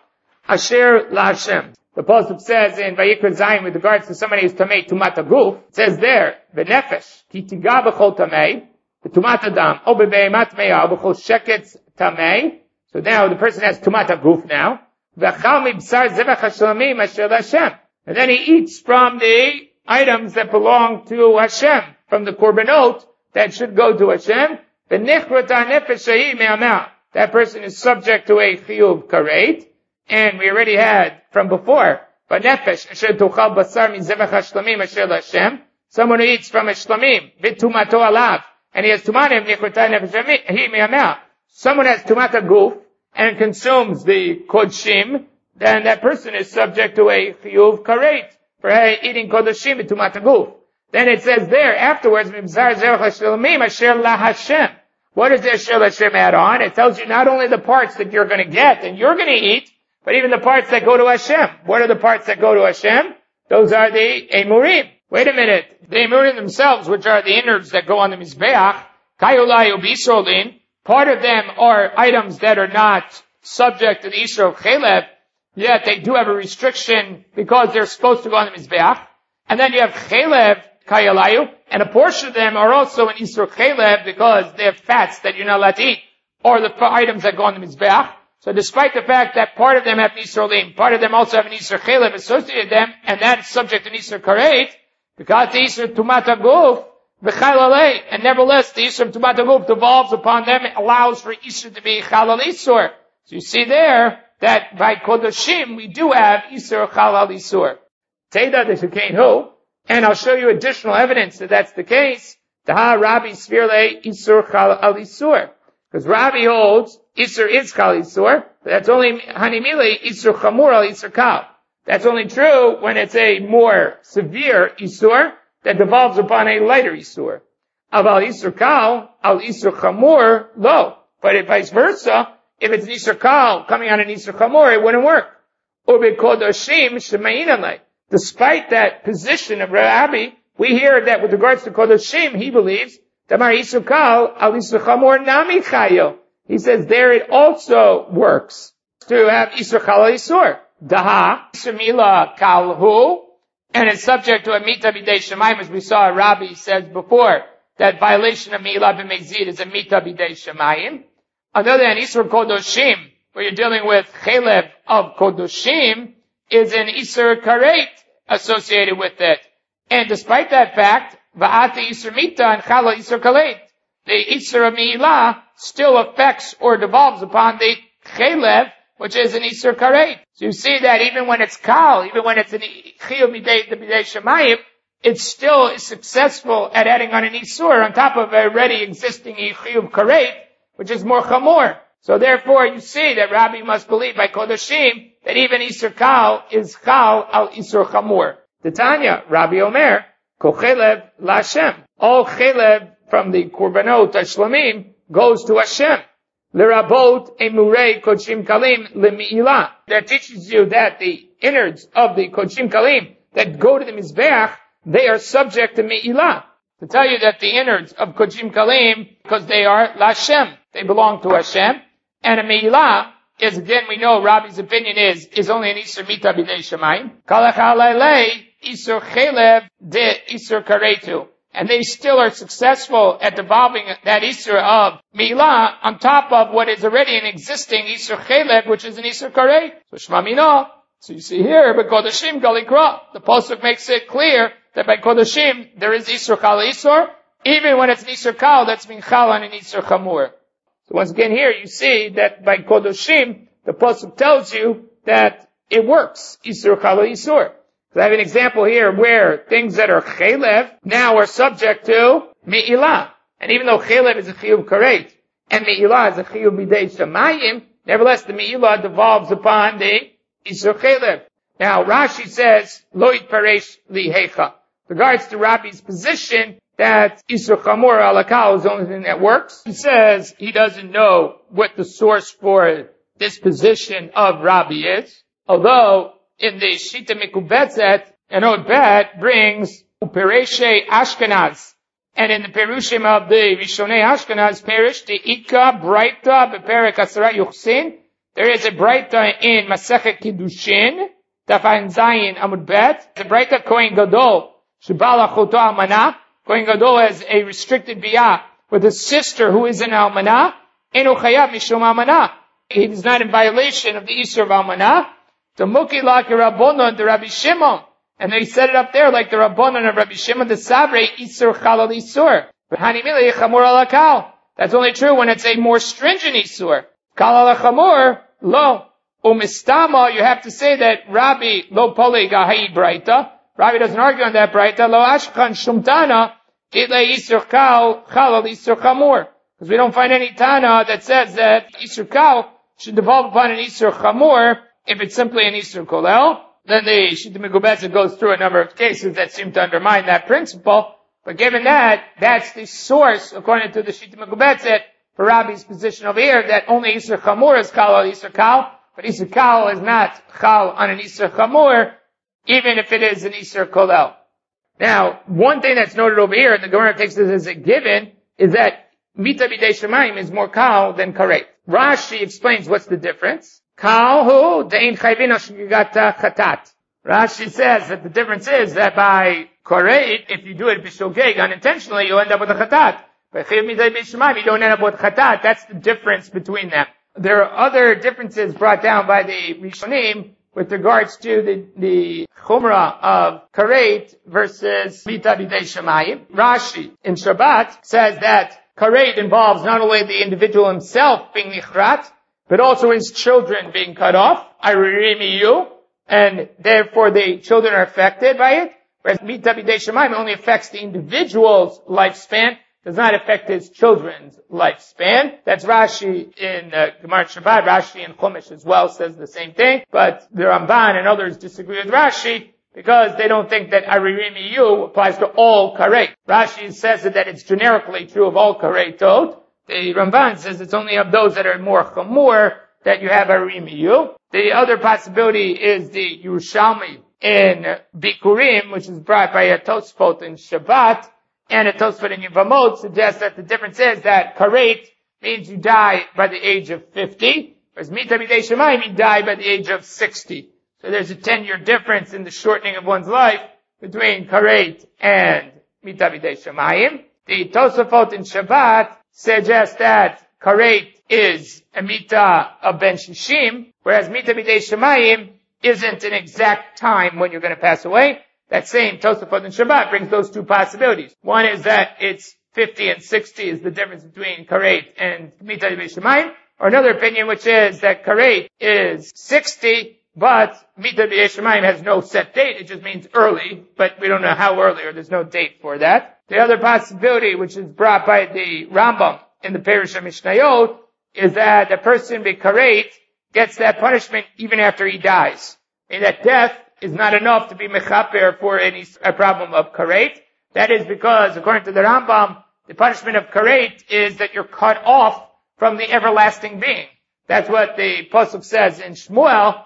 asher la Hashem. The Pasuk says in Vayikra Zayin with regards to somebody who's tamei tumat haguf, it says there, v'nefesh, ki tiga b'chol tamei, v'tumat adam, o b'beimat meya, o b'chol sheketz tamei. So now the person has tumat haguf now. V'chal mibsar zevach hashlamim asher Hashem. And then he eats from the items that belong to Hashem, from the korbanot that should go to Hashem. V'nichrot ha'nefesh shehi me'amah. That person is subject to a chiyuv karet. And we already had from before, but nefesh asher tuchal basar min zevach hashlamim asher Hashem. Someone who eats from a shlamim, v'tumato alav, and he has tumanim nichotay nefesh hi me'amah. Someone has tumat haguf and consumes the kodshim, then that person is subject to a chiyuv karet for eating kodshim and tumat haguf. Then it says there afterwards, mibzar zevach hashlamim asher la Hashem. What does the asher Hashem add on? It tells you not only the parts that you're going to get and you're going to eat, but even the parts that go to Hashem. What are the parts that go to Hashem? Those are the emurim. Wait a minute. The emurim themselves, which are the innards that go on the mizbeach, kayolai ubisrolin, part of them are items that are not subject to the isur of chelev, yet they do have a restriction because they're supposed to go on the mizbeach. And then you have chelev, kayolayu, and a portion of them are also an isur chelev because they have fats that you're not allowed to eat, or the items that go on the mizbeach. So despite the fact that part of them have an isur olim, part of them also have an isur chelev associated with them, and that is subject to an isur karet, because the isur tumat haguf, v'chal alei, and nevertheless the isur tumat haguf devolves upon them, it allows for isur to be chalal isur. So you see there, that by kodoshim, we do have isur chalal isur. Teda d'shukein hu, and I'll show you additional evidence that that's the case. Taha Rabbi Svirle isur chalal isur. Because Rabbi holds, Isur is Kal Isur, but that's only Hanimile Isur Chamur al Isur Kal. That's only true when it's a more severe Isur that devolves upon a lighter Isur. Aval Isur Kal, al Isur Chamur, lo. But if vice versa, if it's an Isur Kal coming on an Isur Chamur, it wouldn't work. Ubi Kodoshim Shema'inalei. Despite that position of Rabbi, we hear that with regards to Kodoshim, he believes, Tamar Isur Kal, al Isur Chamur nami chayo. He says there it also works to have Isur Chalal Isur. Daha, Isur Mila Kalhu, and it's subject to a Mita B'dei Shemayim, as we saw Rabbi says before, that violation of Mila B'mezid is a Mita B'dei Shemayim. On the other hand, Isur Kodoshim, where you're dealing with Chelev of Kodoshim, is an Isur Karet associated with it. And despite that fact, Va'ati Isur Mita and Chalal Isur Kalet, the Isur of Mi'ilah still affects or devolves upon the Chelev, which is an Isur Karet. So you see that even when it's Kal, even when it's an Chiyuv Midei Bidei Shemayim, it still is successful at adding on an Isur on top of a already existing Chiyuv Karet, which is more Chamor. So therefore you see that Rabbi must believe by Kodashim that even Isur Kal is Kal al Isur Chamor. Titania, Rabbi Omer, Kochelev LaShem. All Chelev from the Korbanot Hashlamim goes to Hashem. L'rabot emurei kodshim kalim lemi'ilah. That teaches you that the innards of the kodshim kalim that go to the Mizbeach, they are subject to me'ilah. To tell you that the innards of kodshim kalim, because they are LaShem, they belong to Hashem. And a me'ilah is, again, we know Rabbi's opinion is, is only an Isur Mita B'dei Shemayim. Kalach ha'lalei Isur Chelev de Isur Karetu. And they still are successful at devolving that Isur of Milah on top of what is already an existing Isur Chelev, which is an Isur Karet. So Shema Mino. So you see here, by Kodashim Galikra, the Pasuk makes it clear that by Kodashim there is Isur Kal Isur, even when it's an Isur Kal that's been Chal on an Isur Chamur. So once again here you see that by Kodashim, the Pasuk tells you that it works, Isur Kal Isur. So I have an example here where things that are chelev now are subject to me'ilah. And even though chelev is a chiyuv karet and me'ilah is a chiyuv bidei shemayim, nevertheless the me'ilah devolves upon the isur chelev. Now Rashi says, lo yitparesh lihecha. With regards to Rabbi's position that isur chamor alakal is the only thing that works, he says he doesn't know what the source for this position of Rabbi is, although in the Shita Mikubetzet, an Od Bet brings Pereshe Ashkenaz. And in the Perushim of the Rishonei Ashkenaz Perish, the Ika Braita Beperek Asara Yuchsin, there is a Braita in Masechet Kiddushin, Tafayin Zayin Amud Bet, the Braita Kohen Gadol, Shibala Choto Almanah, Kohen Gadol has a restricted biyah with a sister who is an Almanah, Enu Chayav Mishum Almanah. He is not in violation of the Isur of Almanah. The Muki like Rabbonon, the Rabbi Shimon. And they set it up there like the Rabbonon of Rabbi Shimon, the Sabre, Isur Chalal Isur. Hanimili Chamur Alakal. That's only true when it's a more stringent Isur. Kalal Chamur, lo. Umistama, you have to say that Rabbi, lo poli gahi braita. Rabbi doesn't argue on that braita. Lo ashkan shumtana, itle Isur Kal, Chalal Isur Chamur. Because we don't find any Tana that says that Isur Kal should devolve upon an Isur Chamur. If it's simply an Isur Kolel, then the Shita Mikubetzet goes through a number of cases that seem to undermine that principle. But given that, that's the source, according to the Shita Mikubetzet, for Rabbi's position over here, that only Isur Chamur is Kal on Isur Kal, but Isur Kal is not Kal on an Isur Chamur, even if it is an Isur Kolel. Now, one thing that's noted over here, and the Gemara takes this as a given, is that Mita B'dei Shemayim is more Kal than Karet. Rashi explains what's the difference. Kalhu dein chayvin shigata chatat. Rashi says that the difference is that by karet, if you do it b'shogeg unintentionally, you'll end up with a chatat. But chayv midei b'shemaim, you don't end up with chatat. That's the difference between them. There are other differences brought down by the Rishonim with regards to the, the chumrah of karet versus mita b'dei shemayim. Rashi in Shabbat says that karet involves not only the individual himself being nichrat, but also his children being cut off, Aririmiyu, and therefore the children are affected by it. Whereas Mita B'dei Shemayim only affects the individual's lifespan, does not affect his children's lifespan. That's Rashi in uh, Gemara Shabbat. Rashi in Chumash as well says the same thing. But the Ramban and others disagree with Rashi because they don't think that Aririmiyu applies to all Karet. Rashi says that it's generically true of all Karetot. The Ramban says it's only of those that are more chamur that you have Arimiyu. The other possibility is the Yerushalmi in Bikurim, which is brought by a Tosfot in Shabbat, and a Tosfot in Yevamot suggests that the difference is that Karet means you die by the age of fifty, whereas Mita B'dei Shemayim, you die by the age of sixty. So there's a ten-year difference in the shortening of one's life between Karet and Mita B'dei Shemayim. The Tosfot in Shabbat suggests that Karet is a Mita of Ben Shishim, whereas Mita B'dei Shemayim isn't an exact time when you're going to pass away. That same Tosafot in Shabbat brings those two possibilities. One is that it's fifty and sixty is the difference between Karet and Mita B'dei Shemayim. Or another opinion, which is that karet is sixty, but Mita B'dei Shemayim has no set date. It just means early, but we don't know how early, or there's no date for that. The other possibility, which is brought by the Rambam in the Perush HaMishnayot, is that a person b'karet gets that punishment even after he dies. And that death is not enough to be mechaper for any a problem of karet. That is because, according to the Rambam, the punishment of karet is that you're cut off from the everlasting being. That's what the Pasuk says in Shmuel,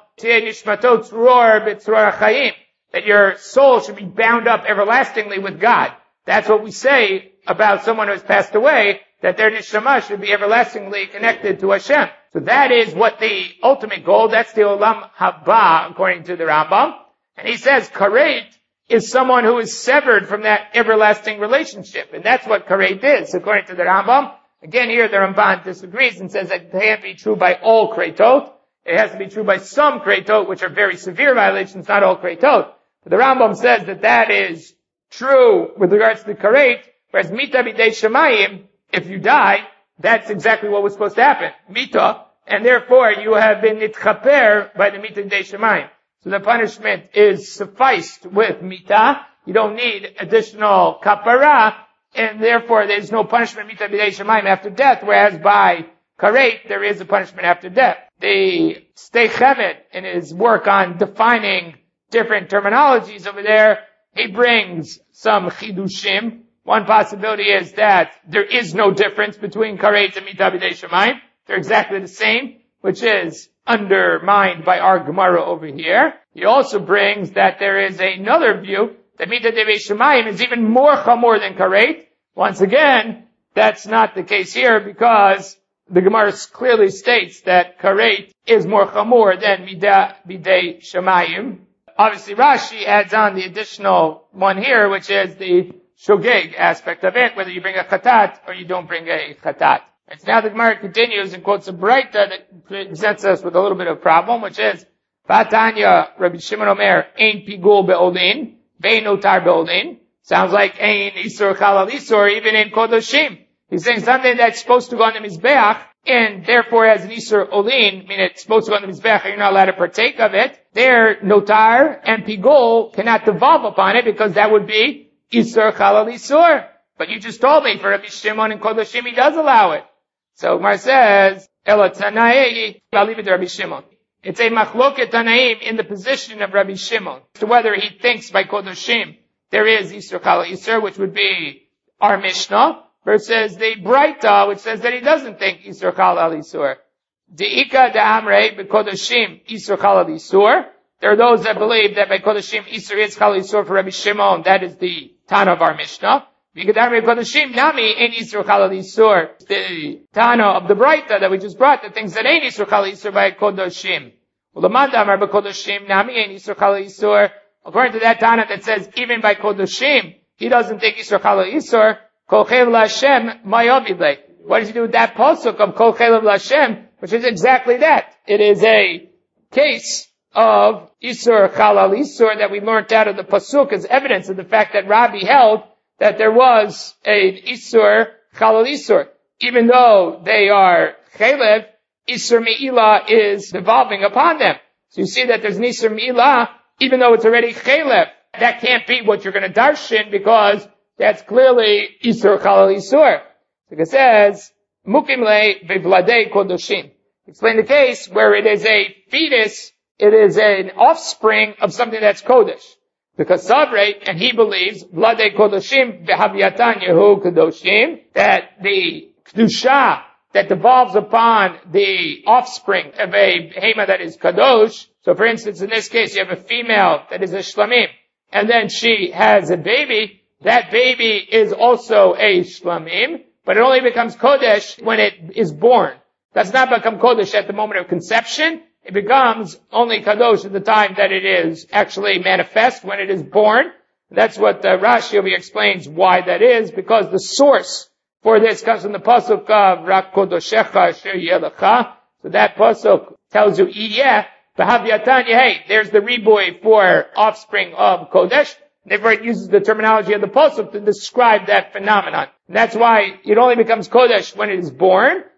that your soul should be bound up everlastingly with God. That's what we say about someone who has passed away, that their neshama should be everlastingly connected to Hashem. So that is what the ultimate goal, that's the Olam Haba, according to the Rambam. And he says karet is someone who is severed from that everlasting relationship. And that's what karet is, according to the Rambam. Again, here the Ramban disagrees and says that it can't be true by all kretot. It has to be true by some kretot, which are very severe violations, not all kretot. But the Rambam says that that is true with regards to the karet, whereas Mita B'dei Shemayim, if you die, that's exactly what was supposed to happen. Mita, and therefore you have been nitchaper by the Mita B'dei Shemayim. So the punishment is sufficed with Mita. You don't need additional kapara, and therefore there's no punishment Mita B'dei Shemayim after death, whereas by karet there is a punishment after death. The Stei Chevet, in his work on defining different terminologies over there, he brings some chidushim. One possibility is that there is no difference between karet and Mita B'dei Shemayim. They're exactly the same, which is undermined by our Gemara over here. He also brings that there is another view that Mita B'dei Shemayim is even more chamor than karet. Once again, that's not the case here because the Gemara clearly states that karet is more chamor than Mita B'dei Shemayim. Obviously, Rashi adds on the additional one here, which is the shogeg aspect of it, whether you bring a chatat or you don't bring a chatat. And so now the Gemara continues and quotes a Braita that presents us with a little bit of a problem, which is, Vatanya Rabbi Shimon Omer, Ein Pigul Be'olin, Ve'en Otar Be'olin. Sounds like Ein Isur Chalal Isur, even in Kodoshim. He's saying something that's supposed to go on the Mizbeach, and therefore has an Isur Olin, meaning it's supposed to go on the Mizbeach, and you're not allowed to partake of it. There, Notar and Pigul cannot devolve upon it, because that would be Isur Chalal Isur. But you just told me, for Rabbi Shimon and Kodoshim, he does allow it. So Mar says, Ela Tanai, I'll leave it to Rabbi Shimon. It's a machloket Tanaim in the position of Rabbi Shimon, to whether he thinks by Kodoshim there is Isur Chalal Isur, which would be our Mishnah, versus the Braita, which says that he doesn't think Isur Chalal Isur. De'ika de'amrei b'Kodoshim Isur Chalal Isur. There are those that believe that by Kodoshim Isur is Chalal Isur for Rabbi Shimon. That is the Tana of our Mishnah. Kodoshim Nami ain't Isur Chalal Isur. The Tana of the Braita that we just brought, that things that ain't Isur Chalal Isur by Kodoshim. Ulamad Amar b'Kodoshim Nami ain't Isur Chalal Isur. According to that Tana that says even by Kodoshim, he doesn't think Isur Chalal Isur. Kol Chelev L'Hashem Mayavidle. What does he do with that pasuk of Kol Chelev L'Hashem, which is exactly that? It is a case of Isur Chalal Isur that we learned out of the pasuk as evidence of the fact that Rabbi held that there was an Isur Chalal Isur. Even though they are Chelev, Isur Me'ilah is devolving upon them. So you see that there's an Isur Me'ilah, even though it's already Chelev. That can't be what you're going to darshan, because that's clearly Isur Chalal Isur. So it says, Mukim le vevladei kodoshim. Explain the case where it is a fetus, it is an offspring of something that's kodesh. Because Savrei, and he believes, vladei kodoshim behaviatan yehu kodoshim, that the kedusha that devolves upon the offspring of a behema that is kadosh. So for instance, in this case, you have a female that is a shlamim, and then she has a baby. That baby is also a shlamim, but it only becomes kodesh when it is born. Does not become kodesh at the moment of conception. It becomes only kadosh at the time that it is actually manifest, when it is born. That's what uh, Rashi over here explains why that is, because the source for this comes from the pasuk of Rak kodoshecha asher yelecha. So that pasuk tells you, yeah, b'havyatan yehei. There's the riboy for offspring of kodesh. Therefore, it uses the terminology of the pasuk to describe that phenomenon. And that's why it only becomes kodesh when it is born,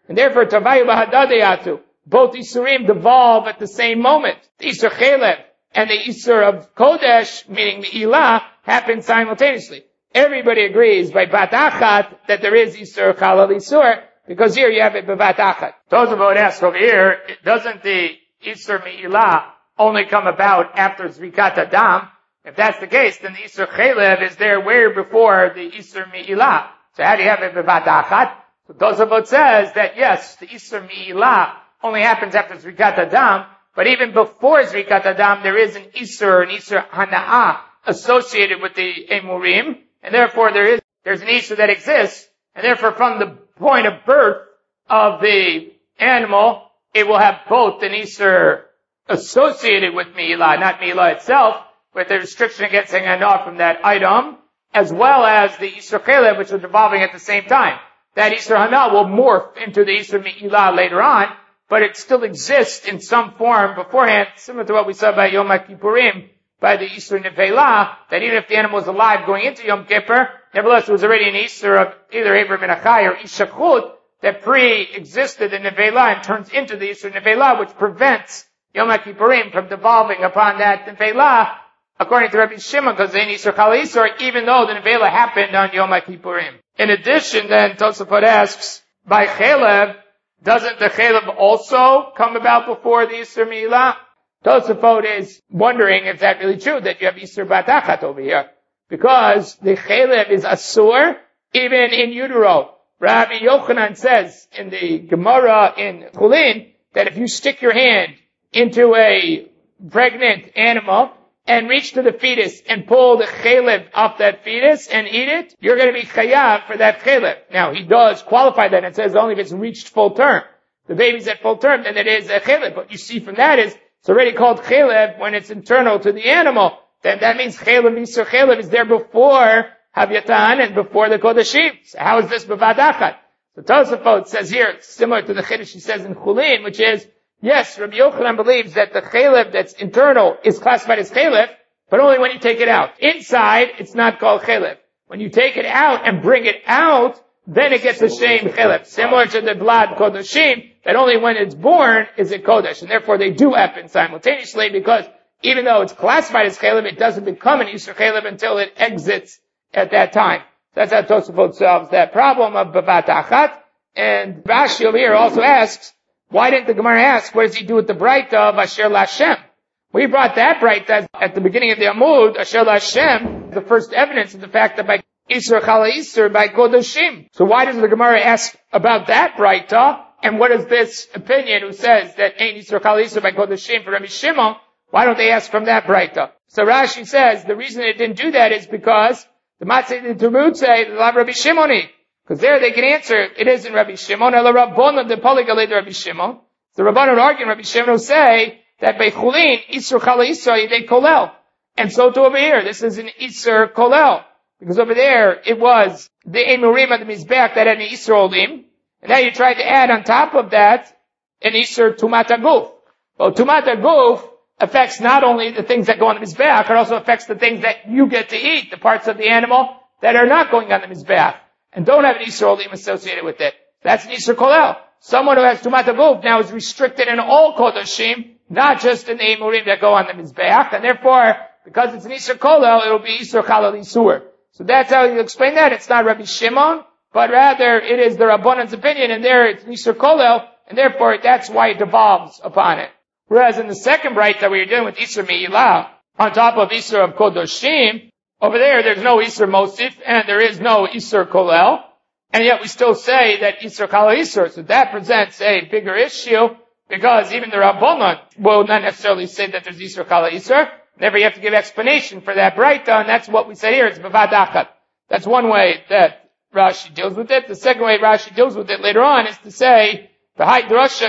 And therefore, Tavayu Bahadadeyatu, both Isurim devolve at the same moment. The Isur Chelev and the Isur of Kodesh, meaning Me'ilah, happen simultaneously. Everybody agrees by Bat Achat that there is Isur Chalal Isur, because here you have it by Bat Achat. Tosafot asks over here, doesn't the Isur Me'ilah only come about after Zrikat Adam? If that's the case, then the Isur Chelev is there way before the Isur Me'ilah. So how do you have it by Bat Achat? So Tosafot says that yes, the Isur Me'ilah only happens after Zrikat Adam, but even before Zrikat Adam, there is an Isur, an Isur Hana'ah, associated with the Emurim, and therefore there is, there's an Isur that exists, and therefore from the point of birth of the animal, it will have both an Isur associated with Me'ilah, not Me'ilah itself, with the restriction against hanging off from that item, as well as the Isur Chelev, which are evolving at the same time. That Isur Hana'ah will morph into the Isur Me'ilah later on, but it still exists in some form beforehand, similar to what we saw by Yom Kippurim, by the Isur Nevelah, that even if the animal was alive going into Yom Kippur, nevertheless it was already an Isur of either Aver Ben Achai or Ishachut that pre-existed in Nevelah and turns into the Isur Nevelah, which prevents Yom Kippurim from devolving upon that Nevelah, according to Rabbi Shimon, because in Isur Chalal Isur, even though the Nevelah happened on Yom Kippurim. In addition, then, Tosafot asks, by Chelev, doesn't the Chelev also come about before the Isur Me'ilah? Tosafot is wondering if that's really true, that you have Isur Bat Achat over here. Because the Chelev is Asur, even in utero. Rabbi Yochanan says in the Gemara in Chulin, that if you stick your hand into a pregnant animal, and reach to the fetus and pull the chelev off that fetus and eat it, you're going to be chayav for that chelev. Now, he does qualify that and says only if it's reached full term. The baby's at full term, then it is a chelev. But you see from that is, it's already called chelev when it's internal to the animal. Then that means chelev, Isur Chelev is there before Havyatan and before the Kodashim. So how is this Bavad Achat? So Tosafot says here, similar to the Chiddush he says in Chulin, which is, yes, Rabbi Yochanan believes that the chelev that's internal is classified as chelev, but only when you take it out. Inside, it's not called chelev. When you take it out and bring it out, then it gets the shame chelev. Similar to the blood kodashim, that only when it's born is it kodesh. And therefore they do happen simultaneously, because even though it's classified as chelev, it doesn't become an Isur Chelev until it exits at that time. That's how Tosafot solves that problem of Bavat Achat. And Rashi over here also asks, why didn't the Gemara ask, what does he do with the Braita of Asher Lashem? We brought that Braita at the beginning of the Amud, Asher Lashem, the first evidence of the fact that by Isur Chalal Isur, by Kodashim. So why does the Gemara ask about that Braita? And what is this opinion who says that ain't Isur Chalal Isur by Kodashim for Rabbi Shimon? Why don't they ask from that Braita? So Rashi says the reason they didn't do that is because the Matzah the Talmud say, Rabbi Shimoni. Because there they can answer, it isn't Rabbi Shimon, or the Rabbanon, the Polygalid Rabbi Shimon. The Rabbanon argue Rabbi Shimon who say that by Chulin, Isur Chalal Isur, they kolel. And so too over here, this is an Isur kolel. Because over there, it was the Emurim of the Mizbeach that had an Isur Olim. And now you try to add on top of that, an Isur Tumat HaGuf. Well, Tumat HaGuf affects not only the things that go on the Mizbeach, it also affects the things that you get to eat, the parts of the animal that are not going on the Mizbeach, and don't have an Isur Olim associated with it. That's an Isur Kolel. Someone who has Tumat HaGuf now is restricted in all Kodashim, not just in the Emurim that go on the Mizbeach, and therefore, because it's an Isur Kolel, it'll be Isur Chalal Isur. So that's how you explain that. It's not Rabbi Shimon, but rather it is the Rabbanon's opinion, and there it's Isur Kolel, and therefore that's why it devolves upon it. Whereas in the second bright that we were doing with Isur Me'ilah, on top of Isur of Kodoshim, over there there's no Isur Mosif, and there is no Isur Kolel, and yet we still say that Isur Chalal Isur. So that presents a bigger issue, because even the Rabbanon will not necessarily say that there's Isur Chalal Isur. Therefore you have to give explanation for that bright, and that's what we say here, it's Bavad Achat. That's one way that Rashi deals with it. The second way Rashi deals with it later on is to say, he doesn't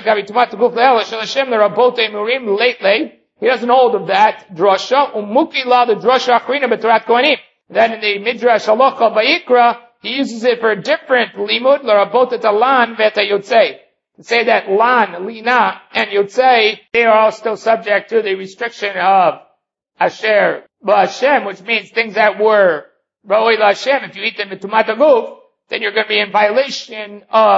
hold of that drasha. Umukila the drasha achrina b'torat kohanim. Then in the Midrash Halacha Vayikra, he uses it for a different limud, l'rabot et alan v'et yotzei. To say that lan, lina, and yotzei, they are all still subject to the restriction of asher b'Hashem, which means things that were ra'oi l'Hashem. If you eat them in tumat haguf, then you're going to be in violation of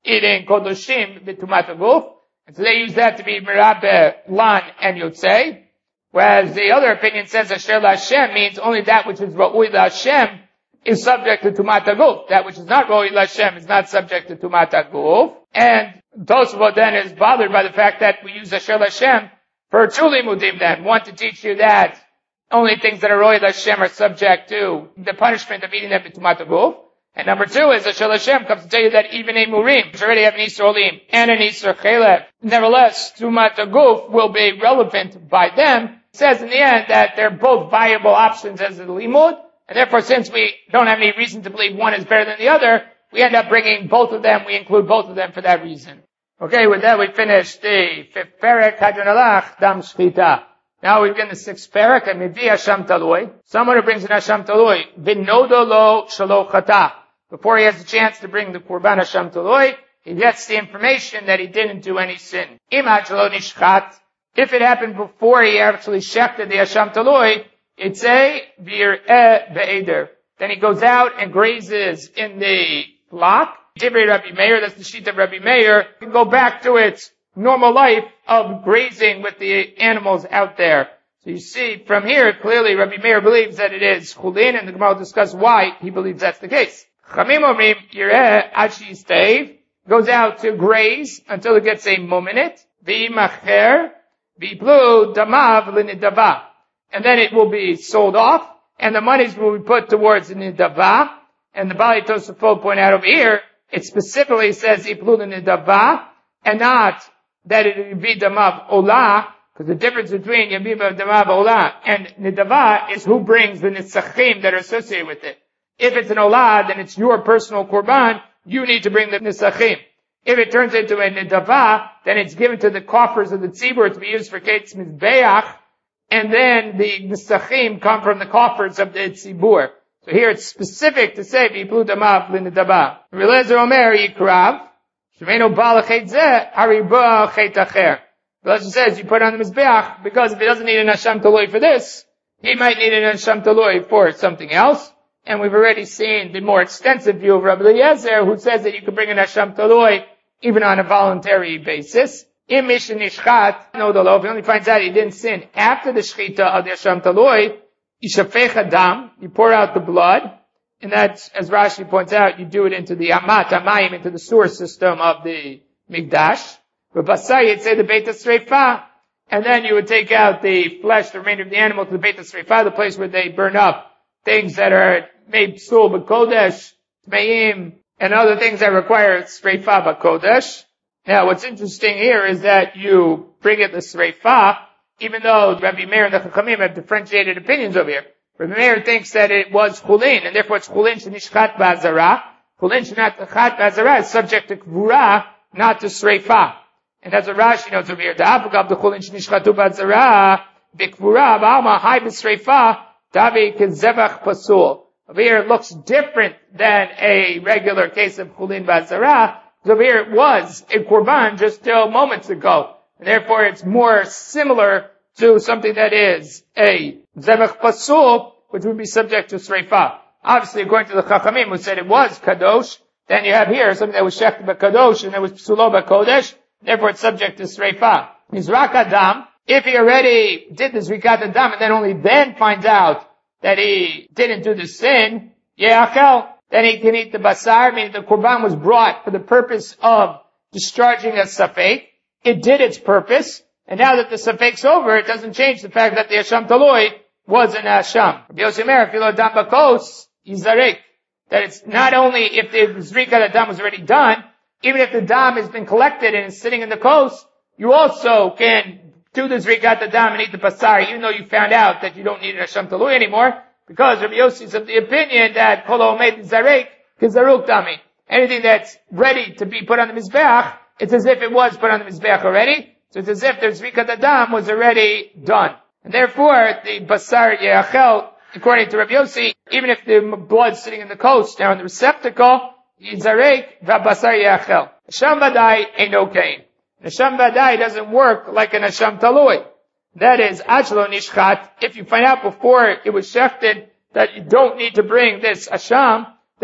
eating kodoshim b'tumat haguf. And so they use that to be merabe lan and yotzei. Whereas the other opinion says asher l'Hashem means only that which is ra'ui l'Hashem is subject to tumat haguf. That which is not ra'ui l'Hashem is not subject to tumat haguf. And Tosafot then is bothered by the fact that we use asher l'Hashem for two limudim then. One, to teach you that only things that are ra'ui l'Hashem are subject to the punishment of eating them in tumat haguf. And number two is asher l'Hashem comes to tell you that even a murim, which already have an Isur Olim and an Isur Chelev, nevertheless, tumat haguf will be relevant by them. It says in the end that they're both viable options as a limud, and therefore since we don't have any reason to believe one is better than the other, we end up bringing both of them, we include both of them for that reason. Okay, with that we finish the fifth parak, Hadran Alach, Dam Shchita. Now we begin the sixth parak, and Mivi Hasham Talui. Someone who brings an Hasham Talui, V'nodo lo shelo chata. Before he has a chance to bring the Kurban Hasham Talui, he gets the information that he didn't do any sin. Imad shelo nishchat. If it happened before he actually shechted the Hasham Talui, it's a vir'eh be'eder. Then he goes out and grazes in the flock. Divrei Rabbi Meir, that's the sheet of Rabbi Meir, can go back to its normal life of grazing with the animals out there. So you see, from here, clearly Rabbi Meir believes that it is chulin, and the Gemara will discuss why he believes that's the case. Chamim omrim yireh ad sheyistev, goes out to graze until it gets a momenit, v'imacher, v'iplu damav l'nidava, and then it will be sold off, and the monies will be put towards the nidava. And the Bali Tosafot point out over here, it specifically says iplu l'nidava, and not that it would be damav olah, because the difference between yabim damav olah and nidava is who brings the nisachim that are associated with it. If it's an olah, then it's your personal korban, you need to bring the nisachim. If it turns into a nidava, then it's given to the coffers of the tzibur to be used for Kates Mizbeach, and then the nisachim come from the coffers of the tzibur. So here it's specific to say, v'iplu damav l'nidava. Relezer omer yikrav, shemeno ba l'chet zeh, hariba chet acher. The lesson says you put on the Mizbeach, because if he doesn't need an Hasham Talui for this, he might need an Hasham Talui for something else. And we've already seen the more extensive view of Rabbi Eliezer, who says that you can bring an Hasham Talui even on a voluntary basis. Im mish nishchat, no dolo, if he only finds out he didn't sin after the shchita of the Hasham Talui, yishafech adam, you pour out the blood, and that's, as Rashi points out, you do it into the amat, amayim, into the sewer system of the Mikdash. But basar, you'd say the Beit HaSreifa, and then you would take out the flesh, the remainder of the animal, to the Beit HaSreifa, the place where they burn up things that are made psul b'kodesh, tmeim, and other things that require sreifa b'kodesh. Now, what's interesting here is that you bring it the sreifa, even though Rabbi Meir and the Chachamim have differentiated opinions over here. Rabbi Meir thinks that it was chulin, and therefore it's chulin shenishchat b'azara. Chulin shenishchat b'azara is subject to kvura, not to sreifa. And that's what Rashi notes over here. The apagav the chulin shenishchatu b'azara b'kvura b'alma hai b'sreifa davi kezevach pasul. Over here it looks different than a regular case of chulin b'azara. Over here it was a korban just till moments ago. And therefore it's more similar to something that is a zevach pasul, which would be subject to sreifa. Obviously, according to the Chachamim, who said it was kadosh, then you have here something that was shechted b'kadosh and it was psulo b'kodesh, therefore it's subject to sreifa. Mizrak adam, if he already did the zrikat adam and then only then finds out that he didn't do the sin, ye'achel, then he can eat the basar, meaning the korban was brought for the purpose of discharging a safek. It did its purpose, and now that the safek's over, it doesn't change the fact that the Hasham Talui was an Hasham. Rabbi Yossi Omer, filo dam bakos, yizarek. That it's not only if the zrikat adam was already done, even if the dam has been collected and is sitting in the coast, you also can do the zrikat adam and eat the basar, even though you found out that you don't need an Hasham Talui anymore, because Rabbi Yossi is of the opinion that kol ha'omed zarek kizaruk dami. Anything that's ready to be put on the Mizbeach, it's as if it was put on the Mizbeach already. So it's as if the zrikat adam was already done. And therefore, the basar ye'achel, according to Rabbi Yossi, even if the blood's sitting in the coast, now in the receptacle, yizarek v'basar ye'achel. Hasham vadai ain't no kain. Hasham vadai doesn't work like an Hasham Talui. That is, achlo nishchat, if you find out before it was shechted that you don't need to bring this Hasham, then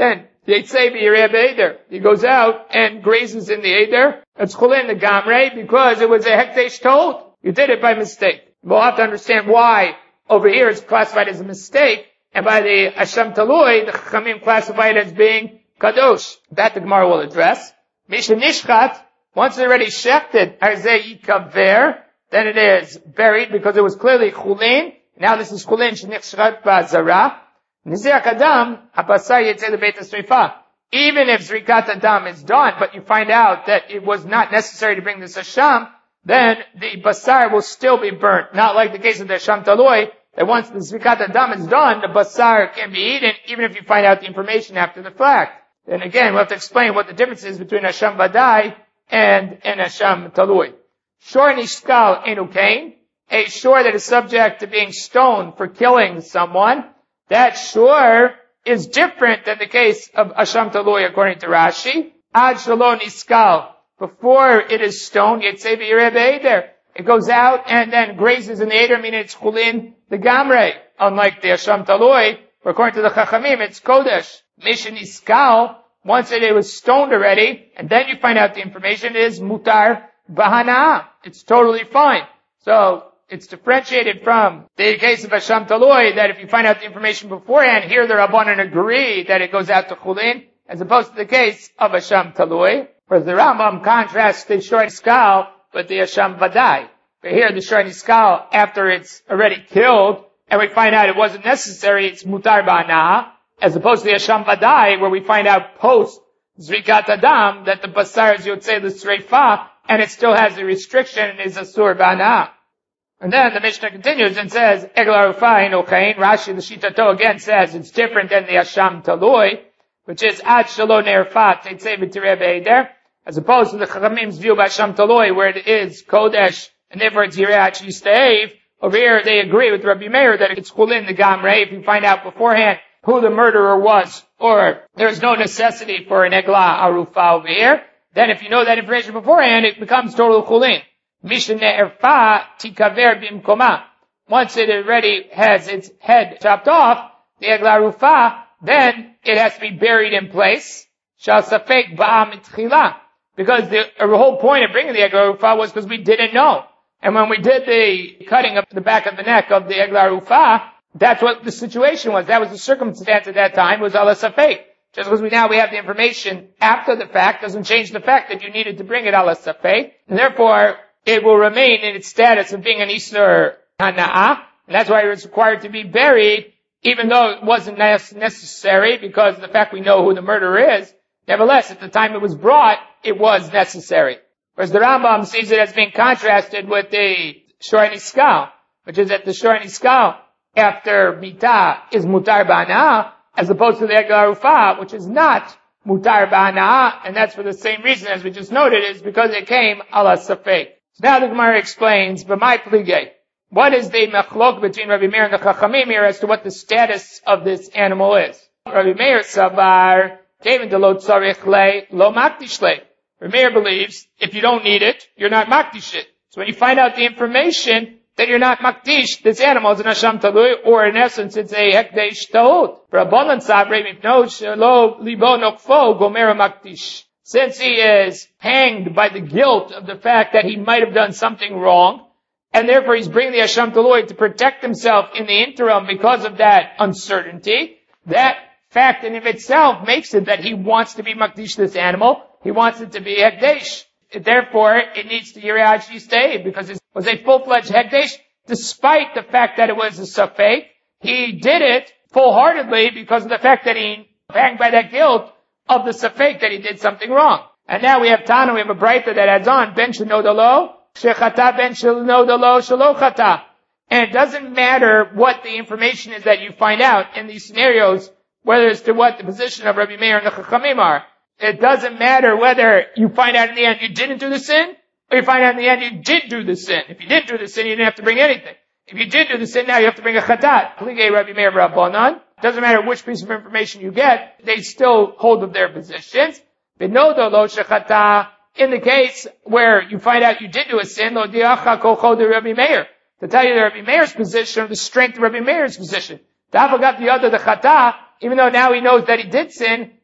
He goes out and grazes in the Eder. It's chulin the gamre because it was a hekdesh told. You did it by mistake. We'll have to understand why over here it's classified as a mistake, and by the Hashem Talui, the Chachamim classify it as being kadosh. That the Gemara will address. Misha nishchat, once it's already shechted, arzei yikaver, then it is buried because it was clearly chulin. Now this is chulin shenichshat ba'azara. Nizir kadam, hapasar yitzei lebeit hasrifa. Even if zrikat adam is done, but you find out that it was not necessary to bring this Hashem, then the basar will still be burnt. Not like the case of the Hashem Taloi, that once the zrikat adam is done, the basar can be eaten, even if you find out the information after the fact. Then again, we'll have to explain what the difference is between Hashem Vadai and, and Hashem Taloi. Shor nishkal enukain, a shor that is subject to being stoned for killing someone, that shor is different than the case of Hashem Taloi according to Rashi. Ad shalom niskal, before it is stoned, yetzei v'yireh be'eder. It goes out and then grazes in the Eder, meaning it's chulin the gamre. Unlike the Hashem Taloi, where according to the Chachamim, it's kodesh. Mishin niskal, once it was stoned already, and then you find out the information, it is mutar bahana. It's totally fine. So, it's differentiated from the case of Hashem Taloi, that if you find out the information beforehand, here the Rabbanan agree that it goes out to chulin, as opposed to the case of Hashem Taloi. Whereas the Rambam contrasts the Shor Niskal with the Hashem Vadai. But here the Shor Niskal, after it's already killed, and we find out it wasn't necessary, it's mutar ba'ana, as opposed to the Hashem Vadai, where we find out post Zrikat Adam, that the Basar is Yotzei l'Sreifa, and it still has a restriction, and is Asur ba'ana. And then the Mishnah continues and says, Egel Arufah Enochain, Rashi the Shitato again says it's different than the Hashem Taloi, which is Ad Shalom Nerfat Teitzei V'Tireh Be'eder, as opposed to the Chachamim's view by Hashem Taloi, where it is Kodesh, and therefore it's Yireh Yistaev. Over here they agree with Rabbi Meir that it's Chulin the Gamrei, if you find out beforehand who the murderer was, or there's no necessity for an Egla Arufah over here, then if you know that information beforehand, it becomes total Chulin. Mishneh Erfa Tikaver Bimkoma. Once it already has its head chopped off, the Egla Arufah, then it has to be buried in place. Shal Safek Ba'am Tchila. Because the, the whole point of bringing the Egla Arufah was because we didn't know. And when we did the cutting of the back of the neck of the Egla Arufah, that's what the situation was. That was the circumstance at that time, was ala Safek. Just because we now we have the information after the fact doesn't change the fact that you needed to bring it ala Safek. And therefore, it will remain in its status of being an Isur Hana'ah. And that's why it was required to be buried, even though it wasn't necessary, because of the fact we know who the murderer is. Nevertheless, at the time it was brought, it was necessary. Whereas the Rambam sees it as being contrasted with the Shor Niskal, which is that the Shor Niskal, after Mita, is Mutar Ba'ana, as opposed to the Egla Arufah, which is not Mutar Ba'ana, and that's for the same reason as we just noted, is because it came ala Safek. So now the Gemara explains, B'mai Pligei, what is the machlok between Rabbi Meir and the Chachamim here as to what the status of this animal is? Rabbi Meir Savar, Kevin de lo tzarich le, lo makdish le. Rabbi Meir believes, if you don't need it, you're not makdish it. So when you find out the information, then you're not makdish, this animal is an Hashem Talui, or in essence, it's a hekdesh ta'ud. Rabbanan Savrei mipno shelo libo nokfo gomera makdish. Since he is hanged by the guilt of the fact that he might have done something wrong, and therefore he's bringing the Hashem Talui to protect himself in the interim because of that uncertainty, that fact in of itself makes it that he wants to be makdish this animal, he wants it to be hekdesh. Therefore, it needs to Yireh Yistaev, because it was a full-fledged hekdesh, despite the fact that it was a safek. He did it full-heartedly because of the fact that he hanged by that guilt of the safek that he did something wrong. And now we have Tana, we have a Braita that adds on, ben shenodalo, shechata ben shenodalo shalochata. And it doesn't matter what the information is that you find out in these scenarios, whether it's to what the position of Rabbi Meir and the Chachamim are. It doesn't matter whether you find out in the end you didn't do the sin, or you find out in the end you did do the sin. If you didn't do the sin, you didn't have to bring anything. If you did do the sin, now you have to bring a chatat. Pligei Rabbi Meir Rabbanan. Doesn't matter which piece of information you get, they still hold of their positions. Benodo lo shechata. In the case where you find out you did do a sin, lo diacha kocho de Rabbi Meir. To tell you the Rabbi Meir's position, or the strength of Rabbi Meir's position. Dafa got the other, the chata, even though now he knows that he did sin,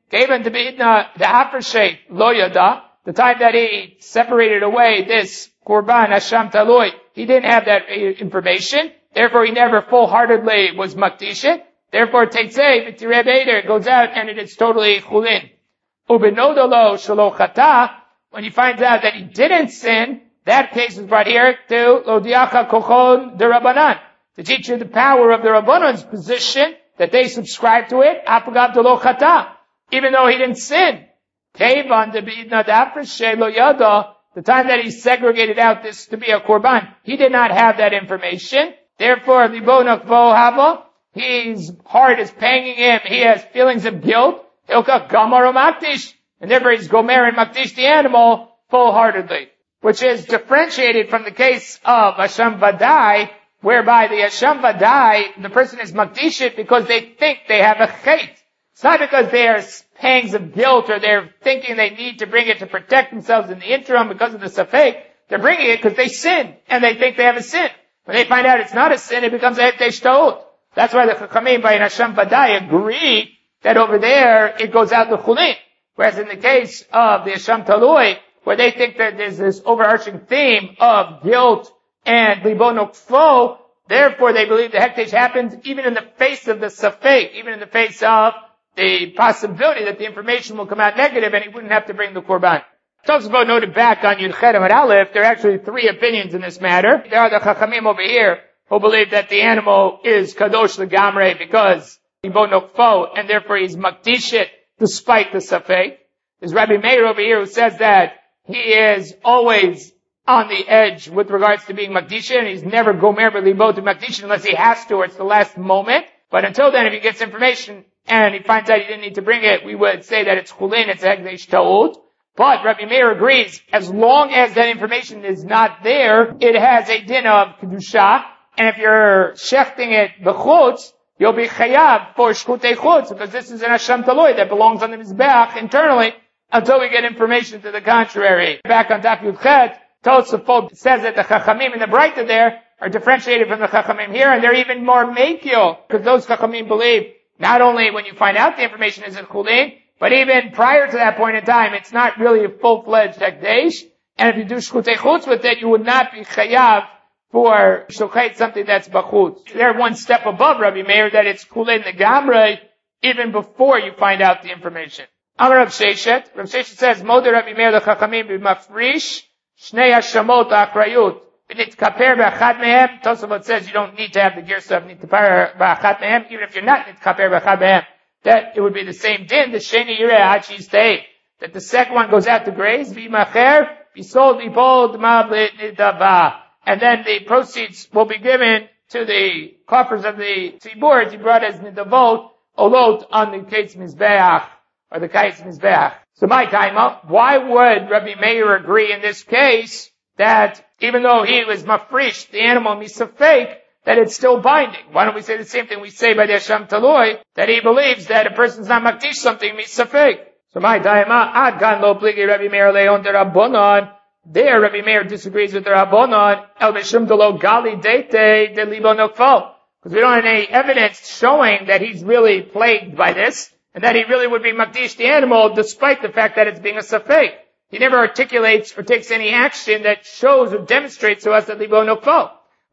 Given to be the Hafershe Lo Yada, the time that he separated away this Korban Hasham Taloi, he didn't have that information. Therefore, he never full-heartedly was makdish it. Therefore, Teitzei v'tirei b'eder goes out and it is totally chulin. Ubenodolo shelo chata, when he finds out that he didn't sin, that case is brought here to Lodiacha Kochon de Rabbanan, to teach you the power of the Rabbanan's position, that they subscribe to it, Apagav de lo chata, even though he didn't sin. Kevan de b'idna dafresh lo yada, the time that he segregated out this to be a korban, he did not have that information. Therefore, libo nakvo hava, his heart is panging him, he has feelings of guilt, hilka gamar makdish, and therefore he's gomer and makdish the animal full-heartedly, which is differentiated from the case of Hasham Vadai, whereby the Hasham Vadai, the person is makdish it because they think they have a chait. It's not because they are pangs of guilt or they're thinking they need to bring it to protect themselves in the interim because of the safek. They're bringing it because they sin, and they think they have a sin. When they find out it's not a sin, it becomes a heftesh ta'ut. That's why the Chachamim by Hasham Vadai agree that over there it goes out the chulin. Whereas in the case of the Hasham Taloi, where they think that there's this overarching theme of guilt and libo nokfo, therefore they believe the hekdesh happens even in the face of the safek, even in the face of the possibility that the information will come out negative and he wouldn't have to bring the korban. Tosafot noted back on Yud Chet Amud Aleph, there are actually three opinions in this matter. There are the Chachamim over here who believe that the animal is kadosh legamre because libo nokfo, and therefore he's makdish it despite the safek. There's Rabbi Meir over here who says that he is always on the edge with regards to being makdish, and he's never gomer b'libo to makdish unless he has to or it's the last moment. But until then, if he gets information and he finds out he didn't need to bring it, we would say that it's chulin, it's hekdesh ta'ut. But Rabbi Meir agrees, as long as that information is not there, it has a din of kedusha, and if you're shechting it b'chutz, you'll be chayav for shkutei chutz, because this is an Hasham Taloi that belongs on the mizbeach internally, until we get information to the contrary. Back on Daf Yud Chet, Tosafot says that the Chachamim and the Breita there are differentiated from the Chachamim here, and they're even more mekil, because those Chachamim believe not only when you find out the information isn't chulin, but even prior to that point in time, it's not really a full-fledged hekdesh, and if you do shkutei chutz with it, you would not be chayav for shochet something that's bachutz. They're one step above Rabbi Meir, that it's chulin negamre, even before you find out the information. Amar Rav Sheshet, Rav Sheshet says, Moder Rabbi Meir l'chachamim b'mafrish shnei hashamot ha'achrayut v'nitkaper b'achad mehem. Tosafot says you don't need to have the girsa of nitkaper b'achad mehem, even if you're not nitkaper b'achad mehem. That it would be the same din, the sheni yireh ha'ad she'istei, that the second one goes out to graze, v'yimacher, v'sold v'yipol d'ma b'nidava, and then the proceeds will be given to the coffers of the tzibur, as he brought as nidavot, olot on the kates mizbeach, or the kates mizbeach. So my time up, why would Rabbi Meir agree in this case that even though he was mafrish, the animal misafek, that it's still binding? Why don't we say the same thing we say by the Hasham Taloi, that he believes that a person's not makdish something misafek? So my time up, ad gan lo pligi Rabbi Meir leon de Rabbonon. There, Rabbi Meir disagrees with the Rabbonon, el mishum de lo gali deite de libo nokfo, because we don't have any evidence showing that he's really plagued by this, and that he really would be makdish the animal, despite the fact that it's being a safek. He never articulates or takes any action that shows or demonstrates to us that libo nokfo.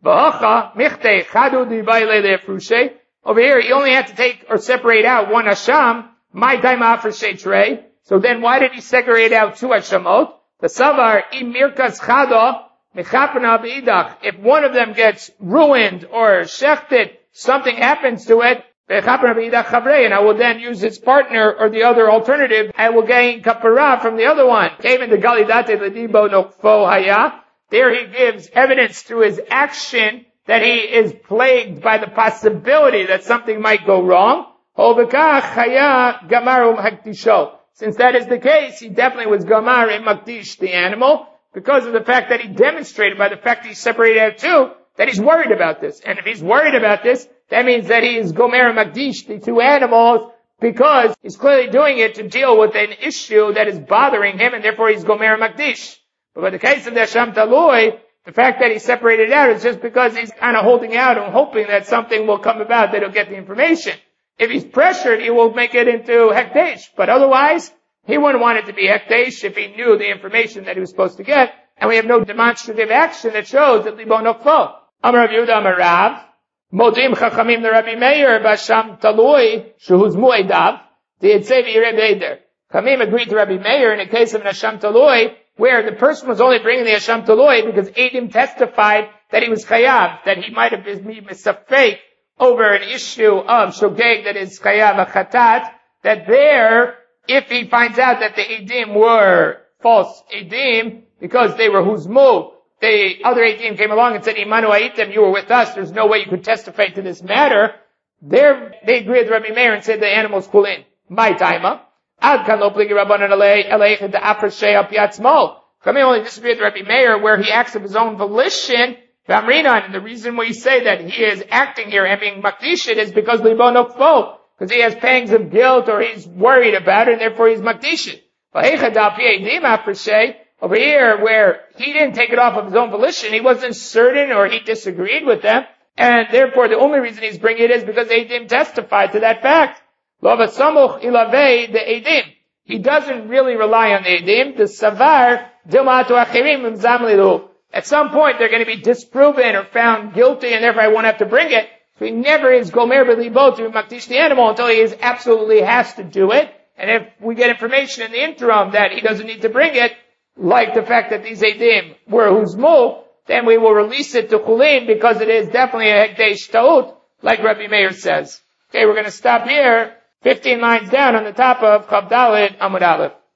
Over here, he only had to take or separate out one hasham, my daima for sheitrei. So then why did he segregate out two hashamot? The savar im mirkas chado mechapna b'idach. If one of them gets ruined or shechted, something happens to it, and I will then use its partner or the other alternative. I will gain kapara from the other one. There he gives evidence through his action that he is plagued by the possibility that something might go wrong. Since that is the case, he definitely was gamar in makdish the animal, because of the fact that he demonstrated by the fact that he separated out two, that he's worried about this. And if he's worried about this, that means that he is gomer makdish the two animals, because he's clearly doing it to deal with an issue that is bothering him, and therefore he's gomer makdish. But in the case of the Hasham Taloi, the fact that he separated it out is just because he's kind of holding out and hoping that something will come about that he'll get the information. If he's pressured, he will make it into hekdesh. But otherwise, he wouldn't want it to be hekdesh if he knew the information that he was supposed to get. And we have no demonstrative action that shows that libo nokfo. Amar Rav Yehuda Amar Rav, modim chachamim the Rabbi Meir b'asham talui shuhuz mu'edav di'etzev yireh b'eder. Chamim agreed to Rabbi Meir in a case of an asham talui where the person was only bringing the asham talui because Eidim testified that he was chayav, that he might have been misafek over an issue of shogeg that is chayav a chatat, that there, if he finds out that the Eidim were false Eidim, because they were huzmu, the other Eidim came along and said, Imanu Aitim, you were with us, there's no way you could testify to this matter. There, they agreed with Rabbi Meir and said the animals pull in. My timer. Ad kan lo pligi rabbanan alei, eleichet de afar shei al piatzmo. Kami only disagreed with Rabbi Meir where he acts of his own volition. And the reason we say that he is acting here and being makdishit is because libo nokfo, because he has pangs of guilt or he's worried about it and therefore he's makdishit. Over here where he didn't take it off of his own volition, he wasn't certain or he disagreed with them, and therefore the only reason he's bringing it is because Eidim testified to that fact. He doesn't really rely on the Eidim. The Savar, at some point they're going to be disproven or found guilty and therefore I won't have to bring it. So he never is gomer b'libo to makdish the animal until he is absolutely has to do it. And if we get information in the interim that he doesn't need to bring it, like the fact that these Eidim were huzmu, then we will release it to Chulin because it is definitely a hekdesh ta'ut, like Rabbi Meir says. Okay, we're going to stop here, fifteen lines down on the top of Chav Daled Amud Aleph.